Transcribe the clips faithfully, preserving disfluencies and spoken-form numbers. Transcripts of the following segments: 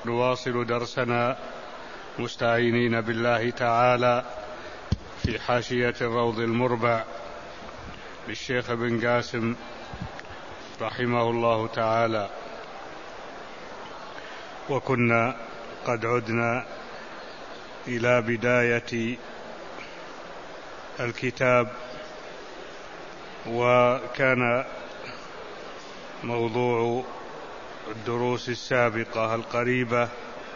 نواصل درسنا مستعينين بالله تعالى في حاشية الروض المربع للشيخ ابن قاسم رحمه الله تعالى. وكنا قد عدنا إلى بداية الكتاب، وكان موضوع الدروس السابقة القريبة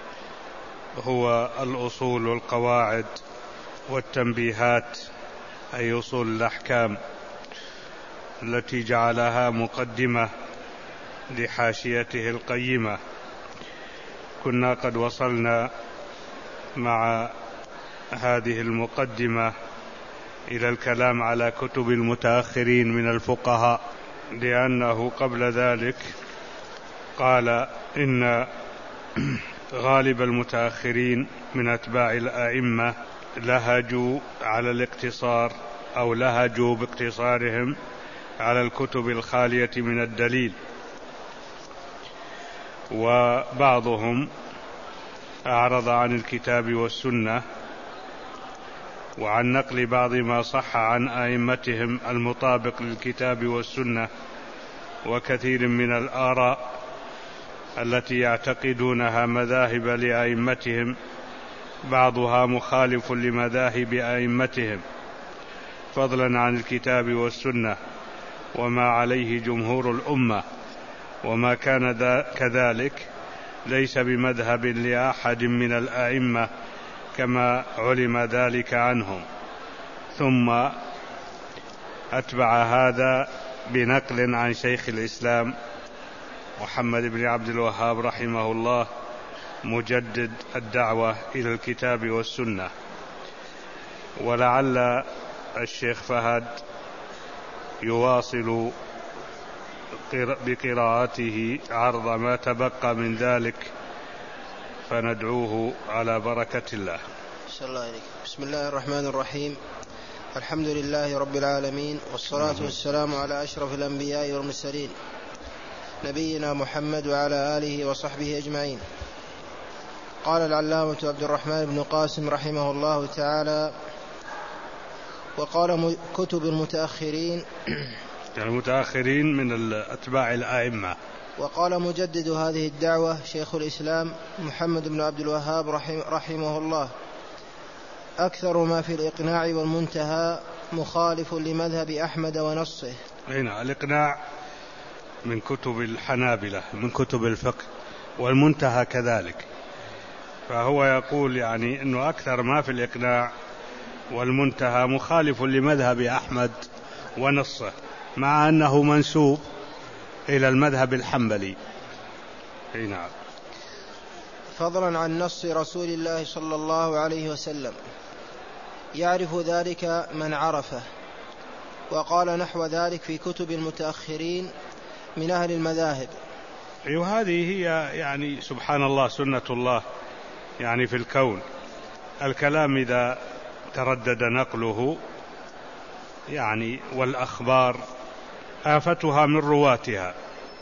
هو الأصول والقواعد والتنبيهات، أي أصول الأحكام التي جعلها مقدمة لحاشيته القيمة. كنا قد وصلنا مع هذه المقدمة إلى الكلام على كتب المتأخرين من الفقهاء، لأنه قبل ذلك قال إن غالب المتأخرين من أتباع الأئمة لهجوا على الاقتصار أو لهجوا باقتصارهم على الكتب الخالية من الدليل، وبعضهم أعرض عن الكتاب والسنة وعن نقل بعض ما صح عن أئمتهم المطابق للكتاب والسنة، وكثير من الآراء التي يعتقدونها مذاهب لأئمتهم بعضها مخالف لمذاهب أئمتهم، فضلا عن الكتاب والسنة وما عليه جمهور الأمة، وما كان كذلك ليس بمذهب لأحد من الأئمة كما علم ذلك عنهم. ثم أتبع هذا بنقل عن شيخ الإسلام محمد بن عبد الوهاب رحمه الله مجدد الدعوة إلى الكتاب والسنة. ولعل الشيخ فهد يواصل بقراءته عرض ما تبقى من ذلك، فندعوه على بركة الله. بسم الله الرحمن الرحيم. الحمد لله رب العالمين، والصلاة والسلام على أشرف الأنبياء والمرسلين نبينا محمد وعلى آله وصحبه أجمعين. قال العلامة عبد الرحمن بن قاسم رحمه الله تعالى: وقال كتب المتأخرين المتأخرين من أتباع الأئمة. وقال مجدد هذه الدعوة شيخ الإسلام محمد بن عبد الوهاب رحمه الله: أكثر ما في الإقناع والمنتهى مخالف لمذهب أحمد ونصه. هنا الإقناع من كتب الحنابلة من كتب الفقه، والمنتهى كذلك، فهو يقول يعني أنه أكثر ما في الإقناع والمنتهى مخالف لمذهب أحمد ونصه، مع أنه منسوب إلى المذهب الحنبلي. نعم. فضلا عن نص رسول الله صلى الله عليه وسلم، يعرف ذلك من عرفه. وقال نحو ذلك في كتب المتأخرين من أهل المذاهب. وهذه هي يعني سبحان الله سنة الله يعني في الكون. الكلام إذا تردد نقله يعني والأخبار آفتها من رواتها،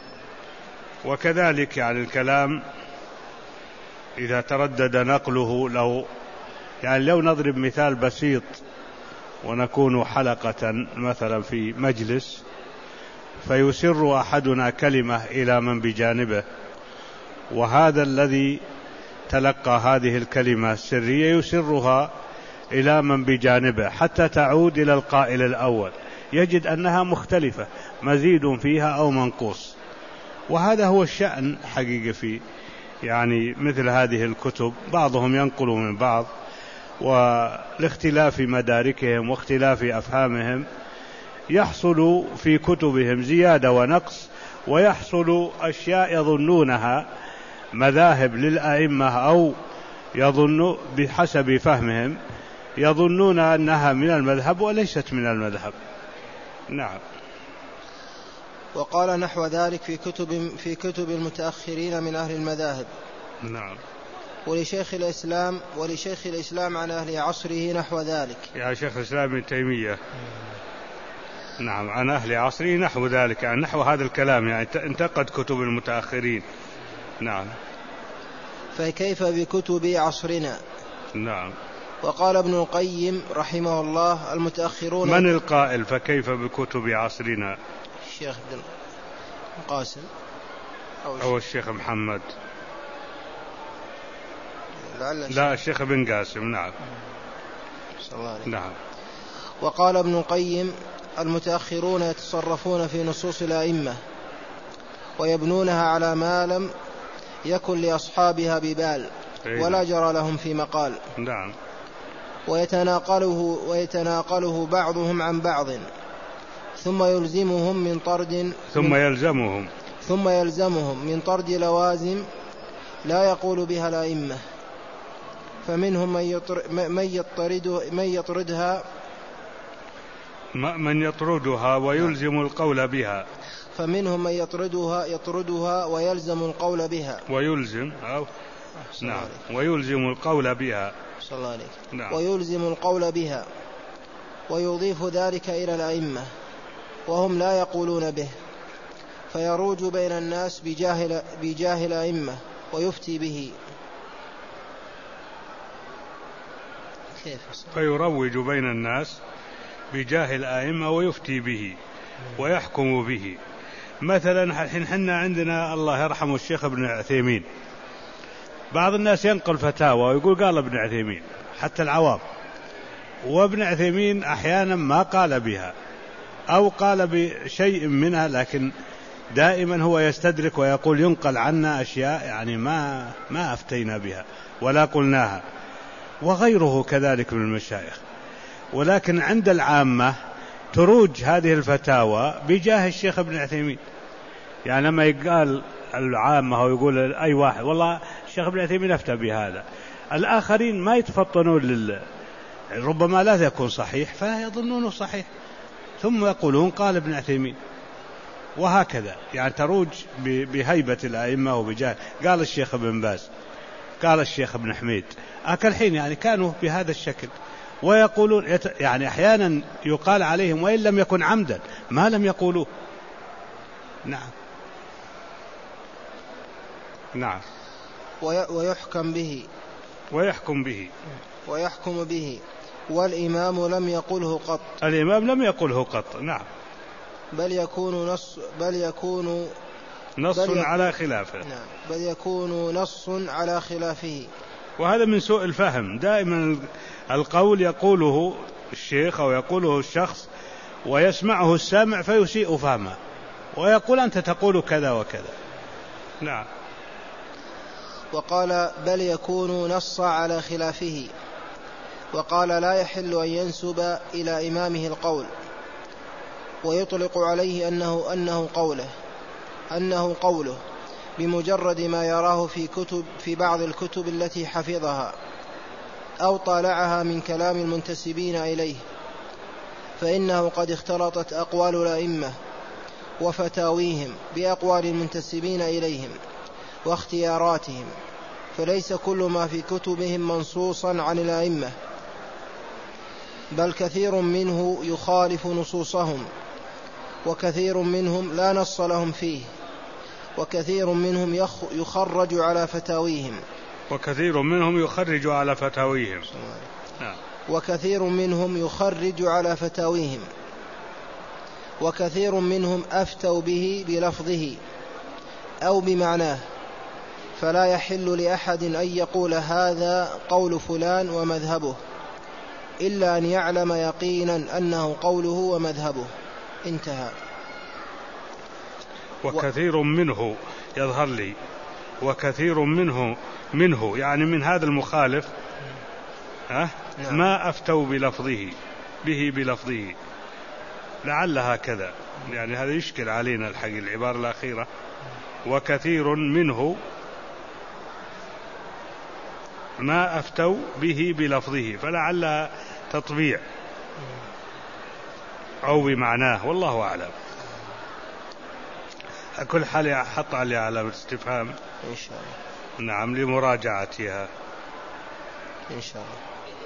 وكذلك يعني الكلام إذا تردد نقله، لو يعني لو نضرب مثال بسيط ونكون حلقة مثلا في مجلس، فيسر أحدنا كلمة إلى من بجانبه، وهذا الذي تلقى هذه الكلمة السرية يسرها إلى من بجانبه حتى تعود إلى القائل الأول، يجد أنها مختلفة، مزيد فيها أو منقوص. وهذا هو الشأن حقيقي في يعني مثل هذه الكتب، بعضهم ينقل من بعض، ولاختلاف مداركهم واختلاف أفهامهم يحصل في كتبهم زيادة ونقص، ويحصل أشياء يظنونها مذاهب للأئمة أو يظن بحسب فهمهم يظنون أنها من المذهب وليست من المذهب. نعم. وقال نحو ذلك في كتب في كتب المتأخرين من أهل المذاهب. نعم. ولشيخ الإسلام ولشيخ الإسلام عن أهل عصره نحو ذلك. يا شيخ الإسلام ابن تيمية نعم عن أهل عصره نحو ذلك، يعني نحو هذا الكلام، يعني انتقد كتب المتأخرين. نعم. فكيف بكتب عصرنا. نعم. وقال ابن القيم رحمه الله المتأخرون. من القائل فكيف بكتب عصرنا؟ الشيخ ابن القاسم أو, أو الشيخ محمد؟ لا الشيخ ابن قاسم. نعم. نعم. وقال ابن القيم المتأخرون يتصرفون في نصوص الأئمة ويبنونها على ما لم يكن لأصحابها ببال ولا جرى لهم في مقال. نعم. ويتناقله, ويتناقله بعضهم عن بعض ثم يلزمهم من طرد ثم يلزمهم ثم يلزمهم من طرد لوازم لا يقول بها الأئمة. فمنهم من, يطر من, يطرد من يطردها من يطردها ويلزم القول بها. فمنهم من يطردها يطردها ويلزم القول بها ويلزم أو نعم ويلزم القول بها. صلى الله عليه. نعم. ويلزم القول بها ويضيف ذلك إلى الأئمة وهم لا يقولون به فيروج بين الناس بجاه بجاه الأئمة ويفتي به. كيف؟ فيروج بين الناس بجاه الأئمة ويفتي به ويحكم به. مثلا الحين حنا عندنا الله يرحمه الشيخ ابن عثيمين، بعض الناس ينقل فتاوى ويقول قال ابن عثيمين حتى العوام، وابن عثيمين أحيانا ما قال بها أو قال بشيء منها، لكن دائما هو يستدرك ويقول ينقل عنا أشياء يعني ما ما أفتينا بها ولا قلناها، وغيره كذلك من المشايخ. ولكن عند العامة تروج هذه الفتاوى بجاه الشيخ ابن عثيمين. يعني لما يقال العامة ويقول أي واحد والله الشيخ ابن عثيمين أفتى بهذا، الآخرين ما يتفطنون لل... ربما لا يكون صحيح فيظنونه صحيح ثم يقولون قال ابن عثيمين، وهكذا يعني تروج بهيبة الأئمة وبجاه. قال الشيخ ابن باز، قال الشيخ ابن حميد، أكل حين يعني كانوا بهذا الشكل ويقولون يعني أحيانا يقال عليهم وإن لم يكن عمدا ما لم يقولوه. نعم. نعم. ويحكم به ويحكم به ويحكم به والإمام لم يقله قط. الإمام لم يقله قط. نعم. بل يكون نص بل يكون نص بل على خلافه. نعم. بل يكون نص على خلافه. وهذا من سوء الفهم. دائما القول يقوله الشيخ أو يقوله الشخص ويسمعه السامع فيسيء فهمه ويقول أنت تقول كذا وكذا. نعم. وقال بل يكون نص على خلافه. وقال لا يحل أن ينسب إلى إمامه القول ويطلق عليه أنه, أنه قوله أنه قوله بمجرد ما يراه في كتب في بعض الكتب التي حفظها أو طالعها من كلام المنتسبين إليه، فإنه قد اختلطت أقوال الأئمة وفتاويهم بأقوال المنتسبين إليهم واختياراتهم، فليس كل ما في كتبهم منصوصا عن الأئمة، بل كثير منه يخالف نصوصهم، وكثير منهم لا نص لهم فيه، وكثير منهم يخرج على فتاويهم وكثير منهم يخرج على فتاويهم وكثير منهم يخرج على فتاويهم وكثير منهم أفتوا به بلفظه أو بمعناه، فلا يحل لأحد أن يقول هذا قول فلان ومذهبه إلا أن يعلم يقينا أنه قوله ومذهبه. انتهى. وكثير منه يظهر لي وكثير منه منه يعني من هذا المخالف أه؟ نعم. ما أفتوا بلفظه به بلفظه، لعل هكذا يعني هذا يشكل علينا الحق العبارة الأخيرة وكثير منه ما أفتوا به بلفظه، فلعل تطبيع أو بمعناه والله أعلم. كل حال حط علي علامة استفهام إن شاء الله. نعم لمراجعتها إن شاء الله.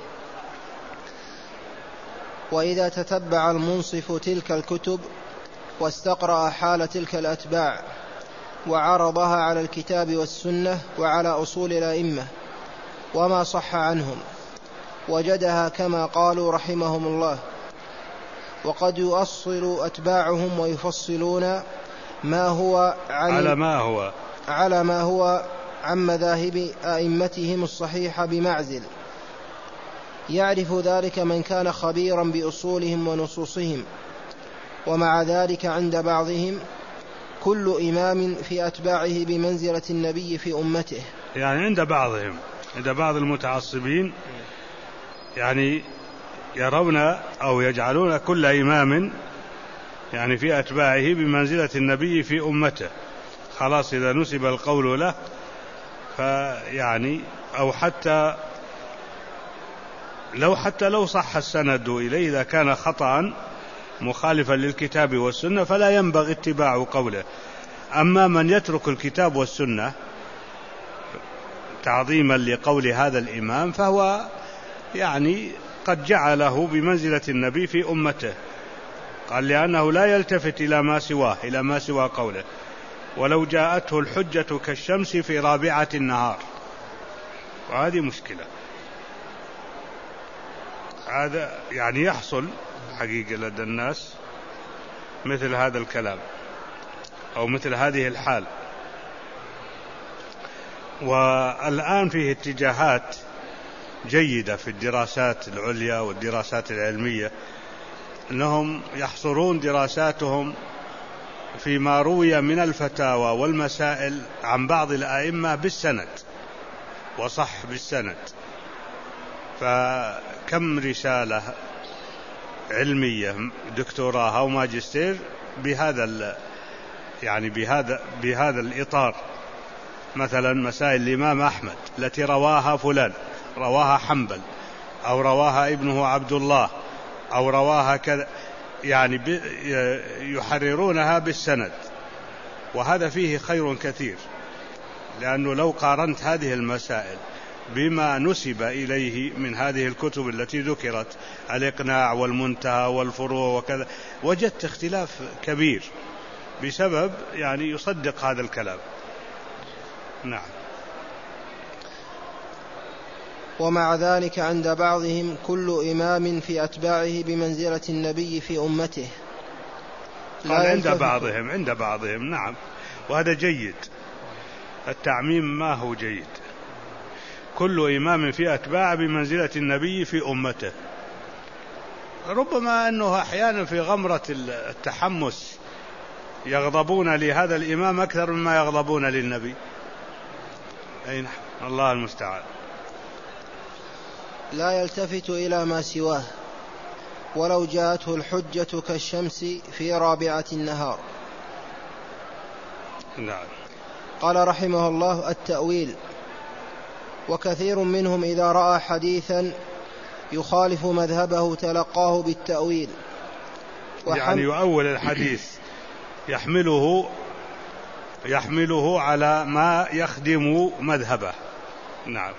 وإذا تتبع المنصف تلك الكتب واستقرأ حال تلك الأتباع وعرضها على الكتاب والسنة وعلى أصول الأئمة وما صح عنهم، وجدها كما قالوا رحمهم الله. وقد يؤصل أتباعهم ويفصلون ما هو عن على ما هو على ما هو عن مذاهب أئمتهم الصحيحة بمعزل، يعرف ذلك من كان خبيرا بأصولهم ونصوصهم. ومع ذلك عند بعضهم كل إمام في أتباعه بمنزلة النبي في أمته. يعني عند بعضهم، عند بعض المتعصبين، يعني يرون أو يجعلون كل إمام يعني في أتباعه بمنزلة النبي في أمته، خلاص إذا نسب القول له فيعني أو حتى لو حتى لو صح السند إليه إذا كان خطأ مخالفا للكتاب والسنة فلا ينبغي اتباع قوله. أما من يترك الكتاب والسنة تعظيما لقول هذا الإمام فهو يعني قد جعله بمنزلة النبي في أمته، قال لأنه لا يلتفت إلى ما سواه، إلى ما سوى قوله. ولو جاءته الحجة كالشمس في رابعة النهار، وهذه مشكلة. هذا يعني يحصل حقيقة لدى الناس مثل هذا الكلام أو مثل هذه الحال. والآن فيه اتجاهات جيدة في الدراسات العليا والدراسات العلمية، أنهم يحصرون دراساتهم فيما روي من الفتاوى والمسائل عن بعض الأئمة بالسند وصح بالسند. فكم رسالة علمية دكتوراه أو ماجستير بهذا يعني بهذا بهذا الإطار. مثلا مسائل الإمام أحمد التي رواها فلان، رواها حنبل أو رواها ابنه عبد الله أو رواها كذا، يعني يحررونها بالسند، وهذا فيه خير كثير. لأنه لو قارنت هذه المسائل بما نسب إليه من هذه الكتب التي ذكرت، الإقناع والمنتهى والفروع وكذا، وجدت اختلاف كبير بسبب يعني يصدق هذا الكلام. نعم. ومع ذلك عند بعضهم كل إمام في أتباعه بمنزلة النبي في أمته. قال عند بعضهم، عند بعضهم نعم، وهذا جيد. التعميم ما هو جيد. كل إمام في أتباعه بمنزلة النبي في أمته. ربما أنه أحيانا في غمرة التحمس يغضبون لهذا الإمام أكثر مما يغضبون للنبي. أي نعم، الله المستعان. لا يلتفت إلى ما سواه ولو جاءته الحجة كالشمس في رابعة النهار. نعم. قال رحمه الله: التأويل. وكثير منهم إذا رأى حديثا يخالف مذهبه تلقاه بالتأويل، يعني يؤول الحديث، يحمله يحمله على ما يخدم مذهبه. نعم.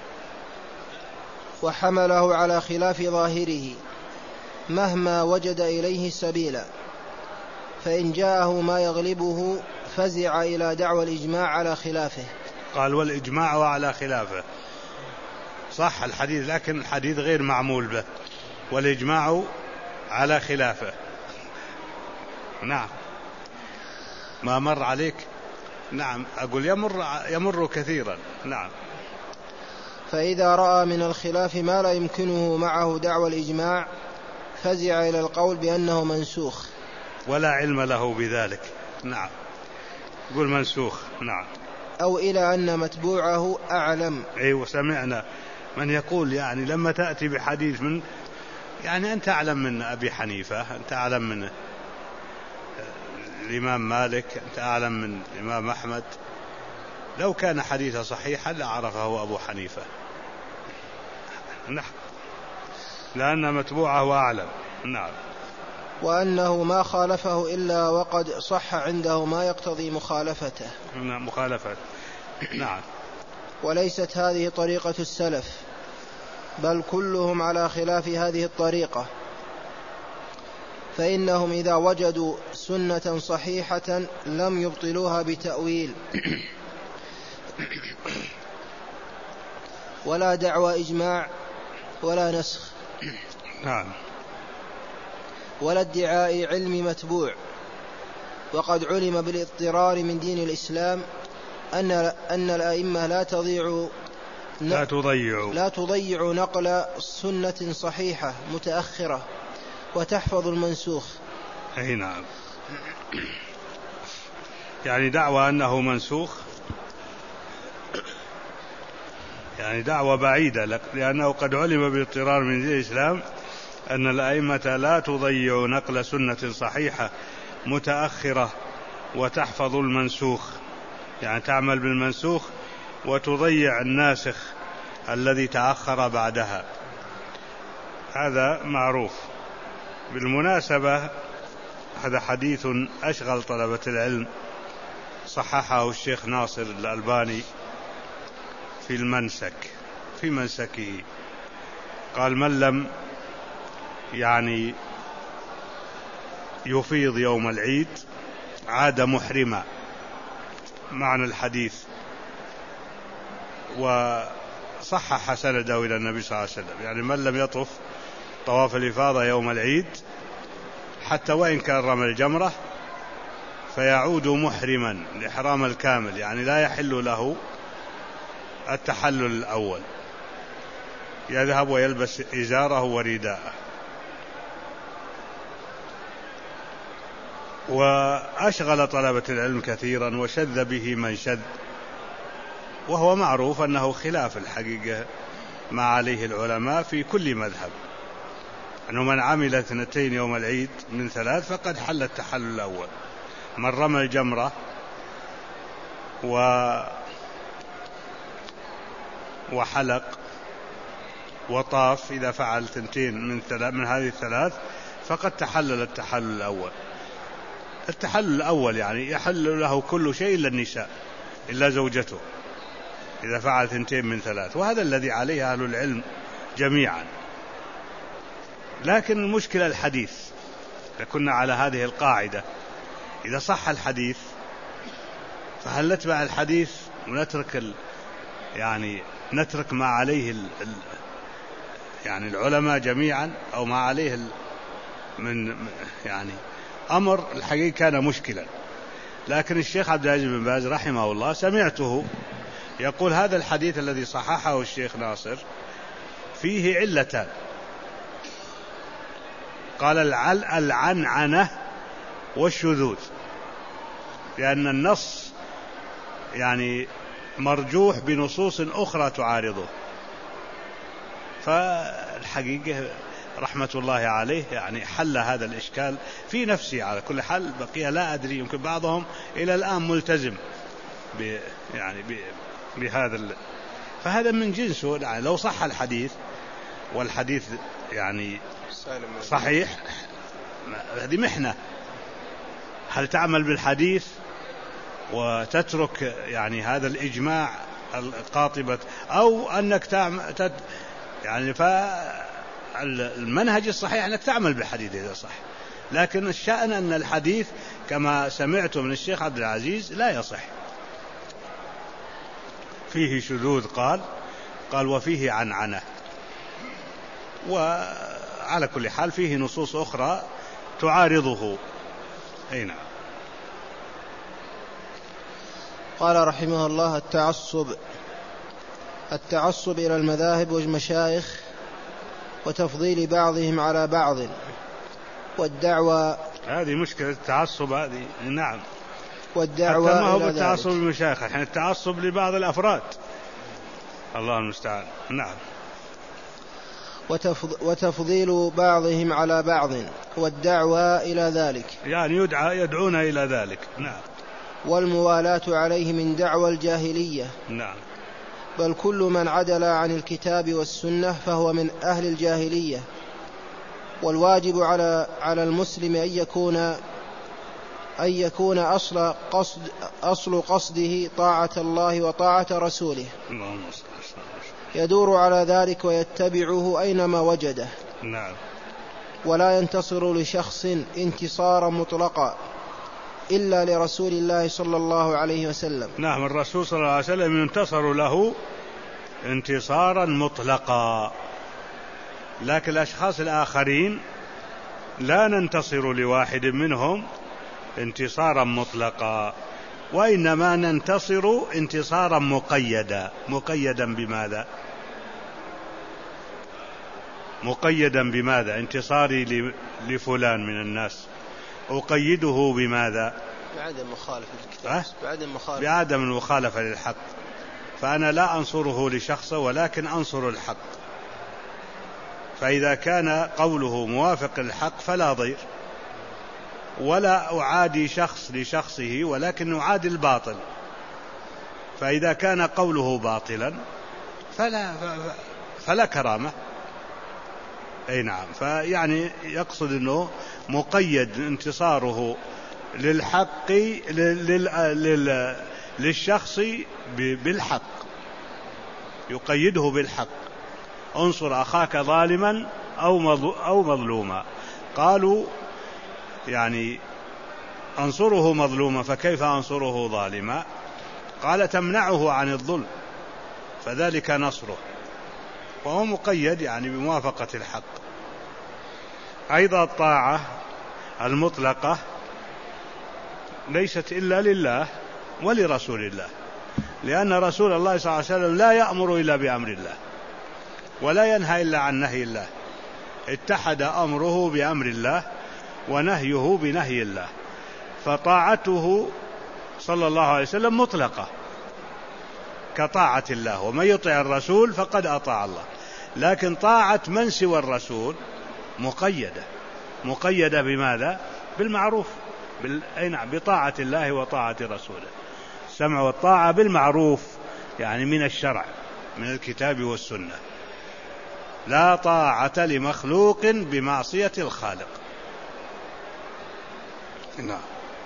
وحمله على خلاف ظاهره مهما وجد إليه سبيلا، فإن جاءه ما يغلبه فزع إلى دعوى الإجماع على خلافه. قال والإجماع على خلافه، صح الحديث، لكن الحديث غير معمول به، والإجماع على خلافه. نعم. ما مر عليك؟ نعم، أقول يمر يمر كثيرا. نعم. فإذا رأى من الخلاف ما لا يمكنه معه دعوى الإجماع فزع إلى القول بأنه منسوخ ولا علم له بذلك. نعم، قل منسوخ. نعم. أو إلى أن متبوعه أعلم. أي، وسمعنا من يقول يعني لما تأتي بحديث من يعني أنت أعلم من أبي حنيفة، أنت أعلم من الإمام مالك، أنت أعلم من الإمام أحمد. لو كان حديثا صحيحا لعرفه أبو حنيفة. نعم، لأن متبوعه أعلم. نعم. وأنه ما خالفه إلا وقد صح عنده ما يقتضي مخالفته. نعم، مخالفة. نعم. وليست هذه طريقة فإنهم إذا وجدوا سنة صحيحة لم يبطلوها بتأويل ولا دعوى إجماع ولا نسخ نعم ولا ادعاء علم متبوع. وقد علم بالاضطرار من دين الإسلام أن أن الأئمة لا تضيع لا تضيع لا تضيع نقل سنة صحيحة متأخرة وتحفظ المنسوخ. أي نعم، يعني دعوى أنه منسوخ يعني دعوة بعيدة، لأنه قد علم بالاضطرار من دين الإسلام أن الأئمة لا تضيع نقل سنة صحيحة متأخرة وتحفظ المنسوخ، يعني تعمل بالمنسوخ وتضيع الناسخ الذي تأخر بعدها. هذا معروف. بالمناسبة هذا حديث أشغل طلبة العلم، صححه الشيخ ناصر الألباني في المنسك في منسكه، قال: من لم يعني يفيض يوم العيد عاد محرما، معنى الحديث، وصحح سنده إلى النبي صلى الله عليه وسلم، يعني من لم يطف طواف الإفاضة يوم العيد حتى وإن كان رمى الجمرة فيعود محرما الإحرام الكامل، يعني لا يحل له التحلل الأول، يذهب ويلبس إزاره ورداءه. وأشغل طلبة العلم كثيرا وشذ به من شذ، وهو معروف أنه خلاف الحقيقة ما عليه العلماء في كل مذهب، أنه من عمل اثنتين يوم العيد من ثلاث فقد حل التحلل الأول. من رمى الجمرة و وحلق وطاف إذا فعل ثنتين من, من هذه الثلاث فقد تحلل التحلل الأول. التحلل الأول يعني يحل له كل شيء إلا النساء، إلا زوجته، إذا فعل ثنتين من ثلاث، وهذا الذي عليه أهل العلم جميعا. لكن المشكلة الحديث، كنا على هذه القاعدة: إذا صح الحديث فهل نتبع الحديث ونترك ال... يعني نترك ما عليه ال... ال... يعني العلماء جميعا، أو ما عليه ال... من يعني أمر الحقيقة كان مشكلا. لكن الشيخ عبد العزيز بن باز رحمه الله سمعته يقول: هذا الحديث الذي صححه الشيخ ناصر فيه علتان. قال: العل العنعنة والشذوذ، لأن النص يعني مرجوح بنصوص أخرى تعارضه. فالحقيقة رحمة الله عليه يعني حل هذا الإشكال في نفسي. على كل حال بقي لا أدري، يمكن بعضهم إلى الآن ملتزم ب يعني ب بهذا ال... فهذا من جنسه. يعني لو صح الحديث والحديث يعني صحيح، هذه محنة. هل تعمل بالحديث وتترك يعني هذا الإجماع القاطبة، أو أنك تعمل تت يعني فالمنهج الصحيح أنك تعمل بالحديث إذا صح. لكن الشأن أن الحديث كما سمعت من الشيخ عبد العزيز لا يصح، فيه شذوذ. قال قال وفيه عنعنة. وعلى كل حال فيه نصوص أخرى تعارضه. أي نعم. قال رحمه الله: التعصب التعصب إلى المذاهب والمشايخ وتفضيل بعضهم على بعض، والدعوة. هذه مشكلة التعصب هذه. نعم. والدعوة حتى ما هو بالتعصب للمشايخ، يعني التعصب لبعض الأفراد، الله المستعان. نعم. وتفضيل بعضهم على بعض، والدعوة إلى ذلك، يعني يدعى يدعون إلى ذلك. نعم. والموالاة عليه من دعوى الجاهلية. نعم. بل كل من عدل عن الكتاب والسنة فهو من أهل الجاهلية. والواجب على على المسلم أن يكون أن يكون أصل قصد أصل قصده طاعة الله وطاعة رسوله، يدور على ذلك ويتبعه أينما وجده. نعم. ولا ينتصر لشخص انتصارا مطلقا إلا لرسول الله صلى الله عليه وسلم. نعم، الرسول صلى الله عليه وسلم ينتصر له انتصارا مطلقا، لكن الأشخاص الآخرين لا ننتصر لواحد منهم انتصارا مطلقا، وإنما ننتصر انتصارا مقيدا. مقيدا بماذا؟ مقيدا بماذا؟ انتصاري لفلان من الناس أقيده بماذا؟ بعدم مخالفة الكتاب، بعدم مخالفة بعدم المخالفة للحق، فأنا لا أنصره لشخصه ولكن أنصر الحق، فإذا كان قوله موافق للحق فلا ضير، ولا أعادي شخص لشخصه ولكن أعادي الباطل، فإذا كان قوله باطلا فلا, فلا كرامة. أي نعم، فيعني يقصد أنه مقيد انتصاره للحق لل... للشخص بالحق، يقيده بالحق. انصر أخاك ظالما أو مظلوما. قالوا يعني أنصره مظلوما، فكيف أنصره ظالما؟ قال تمنعه عن الظلم، فذلك نصره، وهو مقيد يعني بموافقة الحق. أيضا الطاعة المطلقة ليست إلا لله ولرسول الله، لأن رسول الله صلى الله عليه وسلم لا يأمر إلا بأمر الله ولا ينهى إلا عن نهي الله، اتحد أمره بأمر الله ونهيه بنهي الله، فطاعته صلى الله عليه وسلم مطلقة كطاعة الله، ومن يطع الرسول فقد أطاع الله. لكن طاعة من سوى الرسول مقيدة، مقيدة بماذا؟ بالمعروف، بال... بطاعة الله وطاعة رسوله. السمع والطاعة بالمعروف يعني من الشرع، من الكتاب والسنة. لا طاعة لمخلوق بمعصية الخالق. نعم.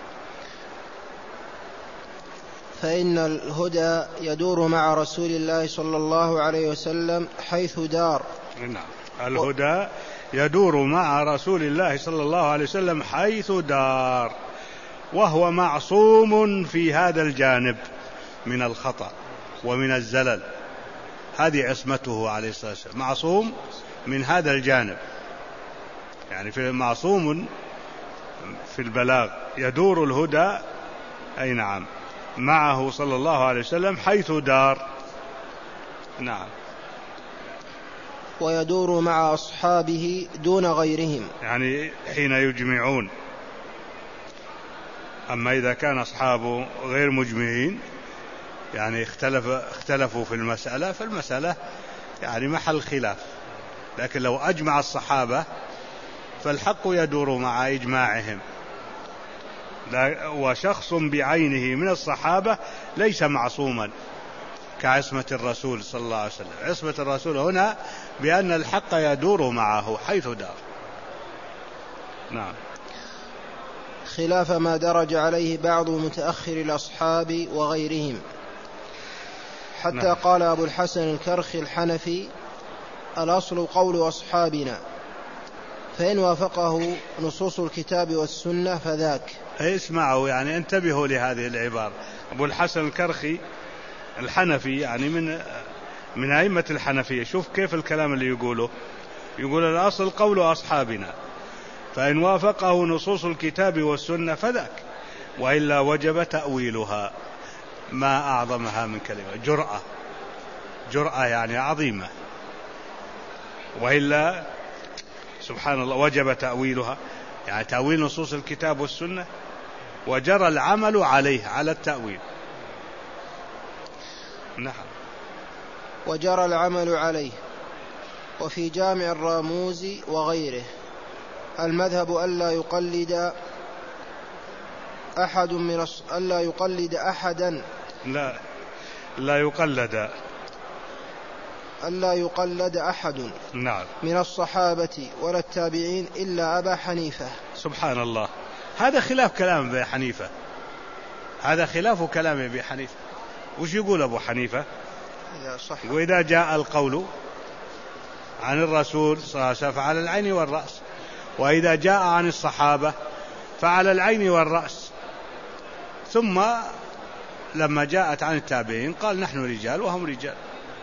فإن الهدى يدور مع رسول الله صلى الله عليه وسلم حيث دار. نعم، الهدى يدور مع رسول الله صلى الله عليه وسلم حيث دار، وهو معصوم في هذا الجانب من الخطأ ومن الزلل، هذه عصمته عليه الصلاة والسلام، معصوم من هذا الجانب، يعني في معصوم في البلاغ. يدور الهدى أي نعم معه صلى الله عليه وسلم حيث دار. نعم. ويدور مع أصحابه دون غيرهم، يعني حين يجمعون. أما إذا كان أصحابه غير مجمعين يعني اختلف اختلفوا في المسألة، فالمسألة يعني محل خلاف، لكن لو أجمع الصحابة فالحق يدور مع إجماعهم، وشخص بعينه من الصحابة ليس معصوما كعصمة الرسول صلى الله عليه وسلم. عصمة الرسول هنا بأن الحق يدور معه حيث دار. نعم. خلاف ما درج عليه بعض متأخر الأصحاب وغيرهم، حتى نعم. قال أبو الحسن الكرخي الحنفي: الأصل قول أصحابنا، فإن وافقه نصوص الكتاب والسنة فذاك. اسمعوا يعني انتبهوا لهذه العبارة. أبو الحسن الكرخي الحنفي يعني من من أئمة الحنفية، شوف كيف الكلام اللي يقوله. يقول الأصل قول أصحابنا، فإن وافقه نصوص الكتاب والسنة فذاك، وإلا وجب تأويلها. ما أعظمها من كلمة، جرأة، جرأة يعني عظيمة، وإلا سبحان الله وجب تأويلها، يعني تأويل نصوص الكتاب والسنة، وجرى العمل عليه على التأويل. نعم. وجرى العمل عليه. وفي جامع الراموز وغيره: المذهب ألا يقلد أحد من الص... ألا يقلد أحدا لا لا يقلد ألا يقلد أحد نعم من الصحابة ولا التابعين إلا أبا حنيفة. سبحان الله، هذا خلاف كلام أبي حنيفة، هذا خلاف كلام أبي حنيفة. وش يقول أبو حنيفة؟ وإذا جاء القول عن الرسول صلى الله عليه وسلم فعلى العين والرأس، وإذا جاء عن الصحابة فعلى العين والرأس. ثم لما جاءت عن التابعين قال نحن رجال وهم رجال،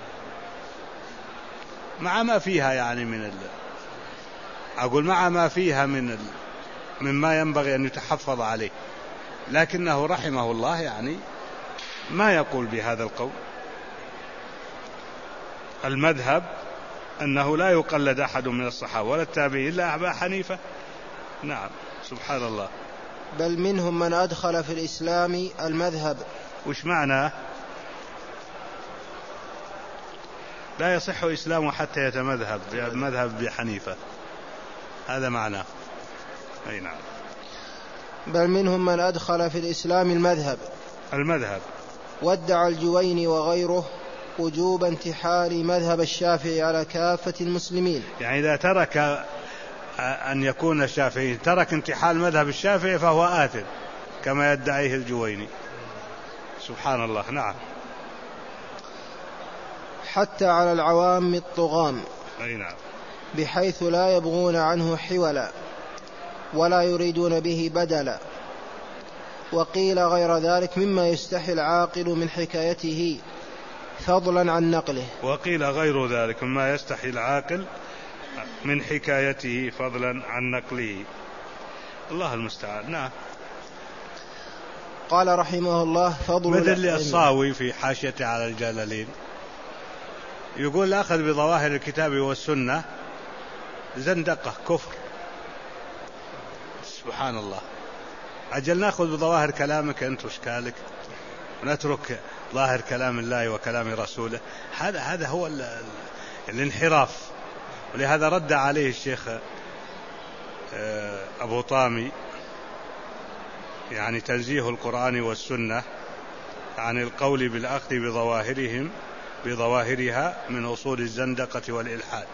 مع ما فيها يعني من ال... أقول مع ما فيها من ال... مما ينبغي أن يتحفظ عليه، لكنه رحمه الله يعني ما يقول بهذا القول. المذهب أنه لا يقلد أحد من الصحابة ولا التابعين إلا أبا حنيفة. نعم سبحان الله. بل منهم من أدخل في الإسلام المذهب. وش معناه؟ لا يصح إسلامه حتى يتمذهب بمذهب أبي حنيفة، هذا معناه. أي نعم. بل منهم من أدخل في الإسلام المذهب المذهب وادعى الجويني وغيره وجوب انتحال مذهب الشافعي على كافة المسلمين. يعني إذا ترك أن يكون الشافعي ترك انتحال مذهب الشافعي فهو آثم كما يدعيه الجويني. سبحان الله. نعم. حتى على العوام الطغام. أي نعم. بحيث لا يبغون عنه حولا ولا يريدون به بدلا. وقيل غير ذلك مما يستحي العاقل من حكايته فضلا عن نقله. وقيل غير ذلك مما يستحي العاقل من حكايته فضلا عن نقله. الله المستعان. نعم. قال رحمه الله فضل مثل الصاوي في حاشيته على الجلالين يقول الأخذ بظواهر الكتاب والسنة زندقة كفر. سبحان الله. أجل نأخذ بظواهر كلامك أنت واشكالك ونترك ظاهر كلام الله وكلام رسوله. هذا هذا هو ال ال الانحراف. ولهذا رد عليه الشيخ أبو طامي يعني تنزيه القرآن والسنة عن القول بالأخذ بظواهرهم بظواهرها من أصول الزندقة والإلحاد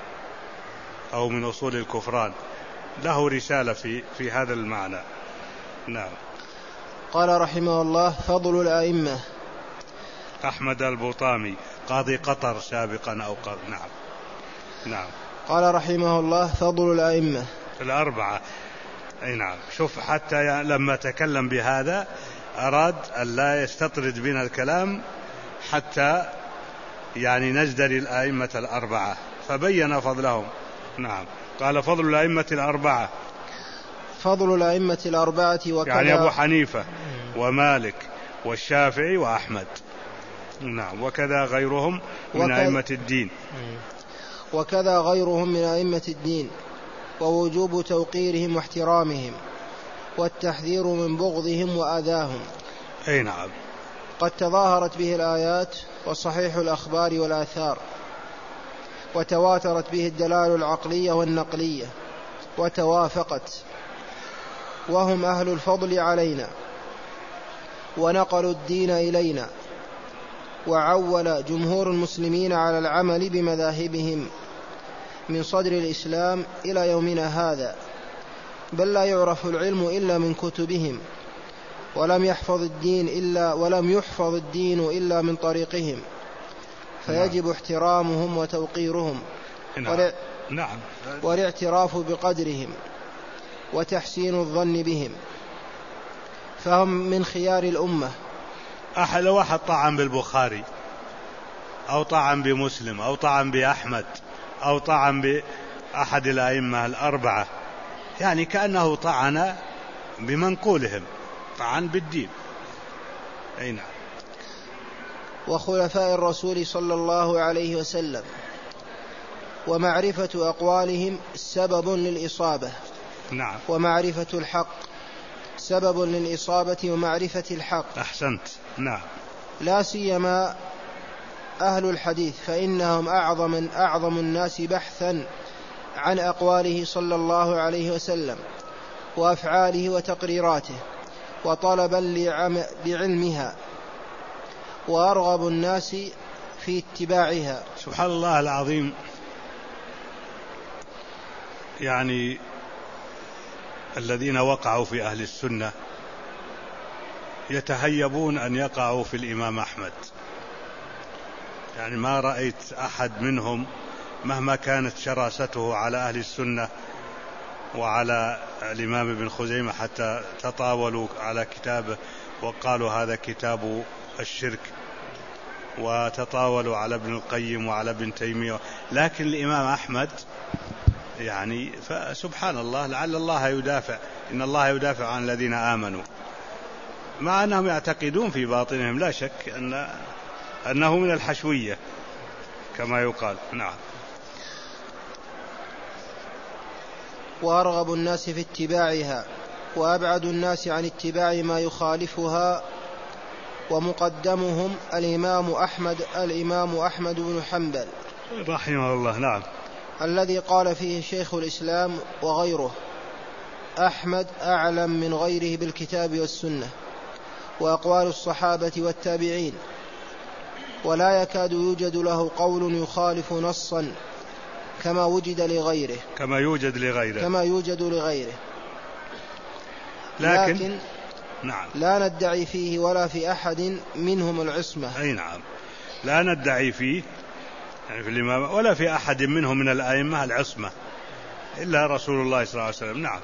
أو من أصول الكفران. له رسالة في, في هذا المعنى. نعم. قال رحمه الله فضل الأئمة. أحمد البوطامي قاضي قطر سابقا أو قاضي. نعم. نعم. قال رحمه الله فضل الأئمة الأربعة. أي نعم. شوف حتى لما تكلم بهذا أراد أن لا يستطرد بنا الكلام حتى يعني نزدري الأئمة الأربعة فبين فضلهم. نعم. قال فضل الأئمة الأربعة. فضل الأئمة الأربعة وكذا يعني أبو حنيفة ومالك والشافعي وأحمد. نعم. وكذا غيرهم من وكذا أئمة الدين. وكذا غيرهم من أئمة الدين ووجوب توقيرهم واحترامهم والتحذير من بغضهم وآذاهم. أي نعم. قد تظاهرت به الآيات وصحيح الأخبار والآثار وتواترت به الدلائل العقلية والنقلية وتوافقت، وهم أهل الفضل علينا ونقلوا الدين إلينا. وعول جمهور المسلمين على العمل بمذاهبهم من صدر الإسلام إلى يومنا هذا، بل لا يعرف العلم إلا من كتبهم، ولم يحفظ الدين إلا ولم يحفظ الدين إلا من طريقهم، فيجب احترامهم وتوقيرهم نعم. نعم. والاعتراف بقدرهم وتحسين الظن بهم، فهم من خيار الأمة. أحد واحد طعن بالبخاري أو طعن بمسلم أو طعن بأحمد أو طعن بأحد الأئمة الأربعة، يعني كأنه طعن بمنقولهم، طعن بالدين. أي نعم. وخلفاء الرسول صلى الله عليه وسلم ومعرفة أقوالهم سبب للإصابة. نعم. ومعرفة الحق سبب للإصابة ومعرفة الحق. أحسنت. نعم. لا سيما أهل الحديث فإنهم أعظم, أعظم الناس بحثا عن أقواله صلى الله عليه وسلم وأفعاله وتقريراته وطلبا لعلمها، وأرغب الناس في اتباعها. سبحان الله العظيم. يعني الذين وقعوا في أهل السنة يتهيبون أن يقعوا في الإمام أحمد. يعني ما رأيت أحد منهم مهما كانت شراسته على أهل السنة وعلى الإمام ابن خزيمة حتى تطاولوا على كتابه وقالوا هذا كتاب الشرك، وتطاولوا على ابن القيم وعلى ابن تيمية، لكن الإمام أحمد يعني فسبحان الله، لعل الله يدافع، إن الله يدافع عن الذين آمنوا، مع أنهم يعتقدون في باطنهم لا شك أن أنه من الحشوية كما يقال. نعم. وأرغب الناس في اتباعها وأبعد الناس عن اتباع ما يخالفها، ومقدمهم الإمام أحمد الإمام أحمد بن حنبل رحمه الله. نعم. الذي قال فيه شيخ الإسلام وغيره: أحمد أعلم من غيره بالكتاب والسنة وأقوال الصحابة والتابعين، ولا يكاد يوجد له قول يخالف نصا كما وجد لغيره كما يوجد لغيره كما يوجد لغيره لكن, لكن نعم لا ندعي فيه ولا في أحد منهم العصمة. أي نعم، لا ندعي فيه يعني في الإمامة ولا في أحد منهم من الأئمة العصمة إلا رسول الله صلى الله عليه وسلم. نعم.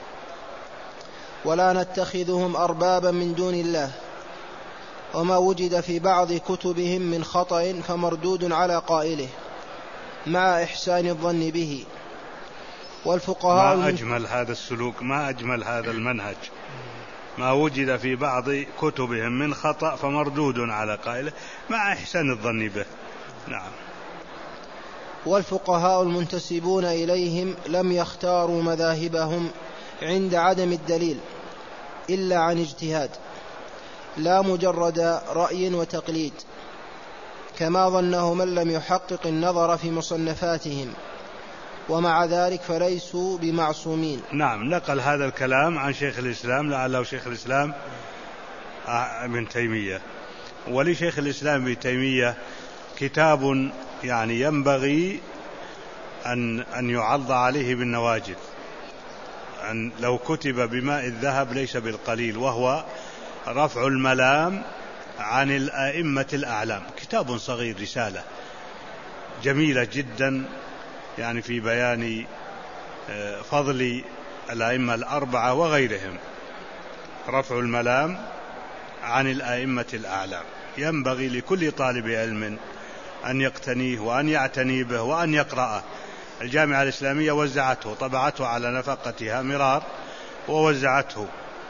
ولا نتخذهم أربابا من دون الله، وما وجد في بعض كتبهم من خطأ فمردود على قائله مع إحسان الظن به. والفقهاء ما أجمل هذا السلوك، ما أجمل هذا المنهج. ما وجد في بعض كتبهم من خطأ فمردود على قائله مع إحسان الظن به. نعم. والفقهاء المنتسبون إليهم لم يختاروا مذاهبهم عند عدم الدليل إلا عن اجتهاد، لا مجرد رأي وتقليد، كما ظنه من لم يحقق النظر في مصنفاتهم، ومع ذلك فليسوا بمعصومين. نعم. نقل هذا الكلام عن شيخ الإسلام، لعله شيخ الإسلام ابن تيمية. ولشيخ الإسلام ابن تيمية كتاب يعني ينبغي أن, أن يعض عليه بالنواجذ، أن لو كتب بماء الذهب ليس بالقليل، وهو رفع الملام عن الآئمة الأعلام. كتاب صغير، رسالة جميلة جدا يعني في بيان فضل الأئمة الأربعة وغيرهم. رفع الملام عن الآئمة الأعلام ينبغي لكل طالب علم أن يقتنيه وأن يعتني به وأن يقرأه. الجامعة الإسلامية وزعته، طبعته على نفقتها مرار ووزعته،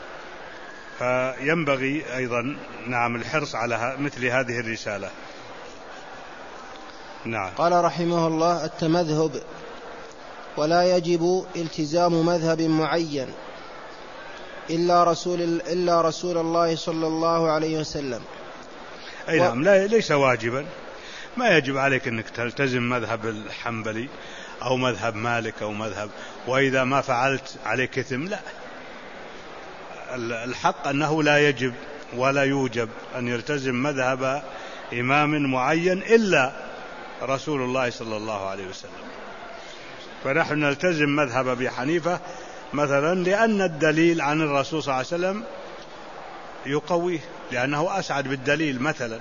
فينبغي أيضا نعم الحرص على مثل هذه الرسالة. نعم. قال رحمه الله: التمذهب، ولا يجب التزام مذهب معين إلا رسول, إلا رسول الله صلى الله عليه وسلم. أي نعم، لا ليس واجبا، ما يجب عليك أنك تلتزم مذهب الحنبلي أو مذهب مالك أو مذهب، وإذا ما فعلت عليك إثم. لا، الحق أنه لا يجب ولا يوجب أن يلتزم مذهب إمام معين إلا رسول الله صلى الله عليه وسلم. فنحن نلتزم مذهب أبي حنيفة مثلا لأن الدليل عن الرسول صلى الله عليه وسلم يقويه، لأنه أسعد بالدليل مثلا.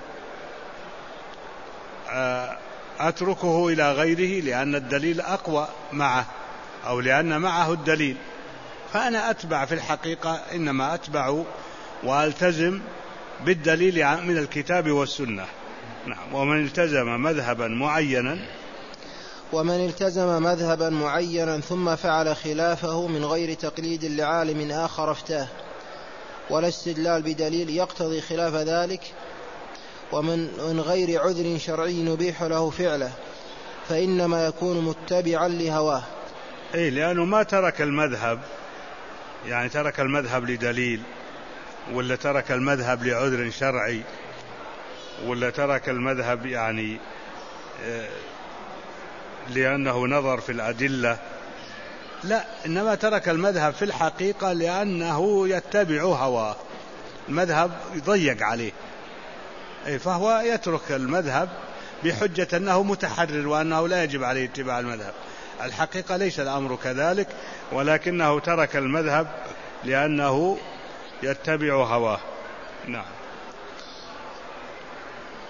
أتركه إلى غيره لأن الدليل أقوى معه، أو لأن معه الدليل. فأنا أتبع في الحقيقة، إنما أتبع وألتزم بالدليل من الكتاب والسنة. نعم. ومن التزم مذهبا معينا ومن التزم مذهبا معينا ثم فعل خلافه من غير تقليد لعالم آخر افتاه ولا استدلال بدليل يقتضي خلاف ذلك، ومن من غير عذر شرعي يبيح له فعله، فإنما يكون متبعا لهواه. إيه، لأنه ما ترك المذهب، يعني ترك المذهب لدليل، ولا ترك المذهب لعذر شرعي، ولا ترك المذهب يعني لأنه نظر في الأدلة. لا، إنما ترك المذهب في الحقيقة لأنه يتبع هواه، المذهب يضيق عليه، فهو يترك المذهب بحجة أنه متحرر وأنه لا يجب عليه اتباع المذهب. الحقيقة ليس الأمر كذلك، ولكنه ترك المذهب لأنه يتبع هواه. نعم.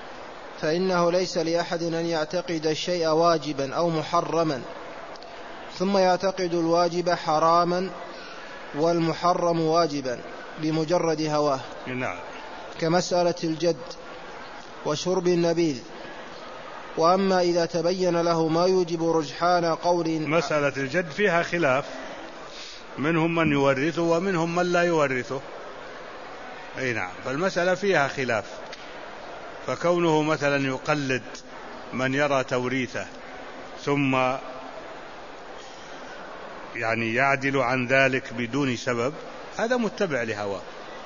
فإنه ليس لأحد أن يعتقد الشيء واجبا أو محرما ثم يعتقد الواجب حراما والمحرم واجبا بمجرد هواه. نعم. كمسألة الجد وشرب النبيذ. وأما إذا تبين له ما يوجب رجحان قول. مسألة الجد فيها خلاف، منهم من يورثه ومنهم من لا يورثه. أي نعم، فالمسألة فيها خلاف. فكونه مثلا يقلد من يرى توريثه ثم يعني يعدل عن ذلك بدون سبب، هذا متبع لهواه.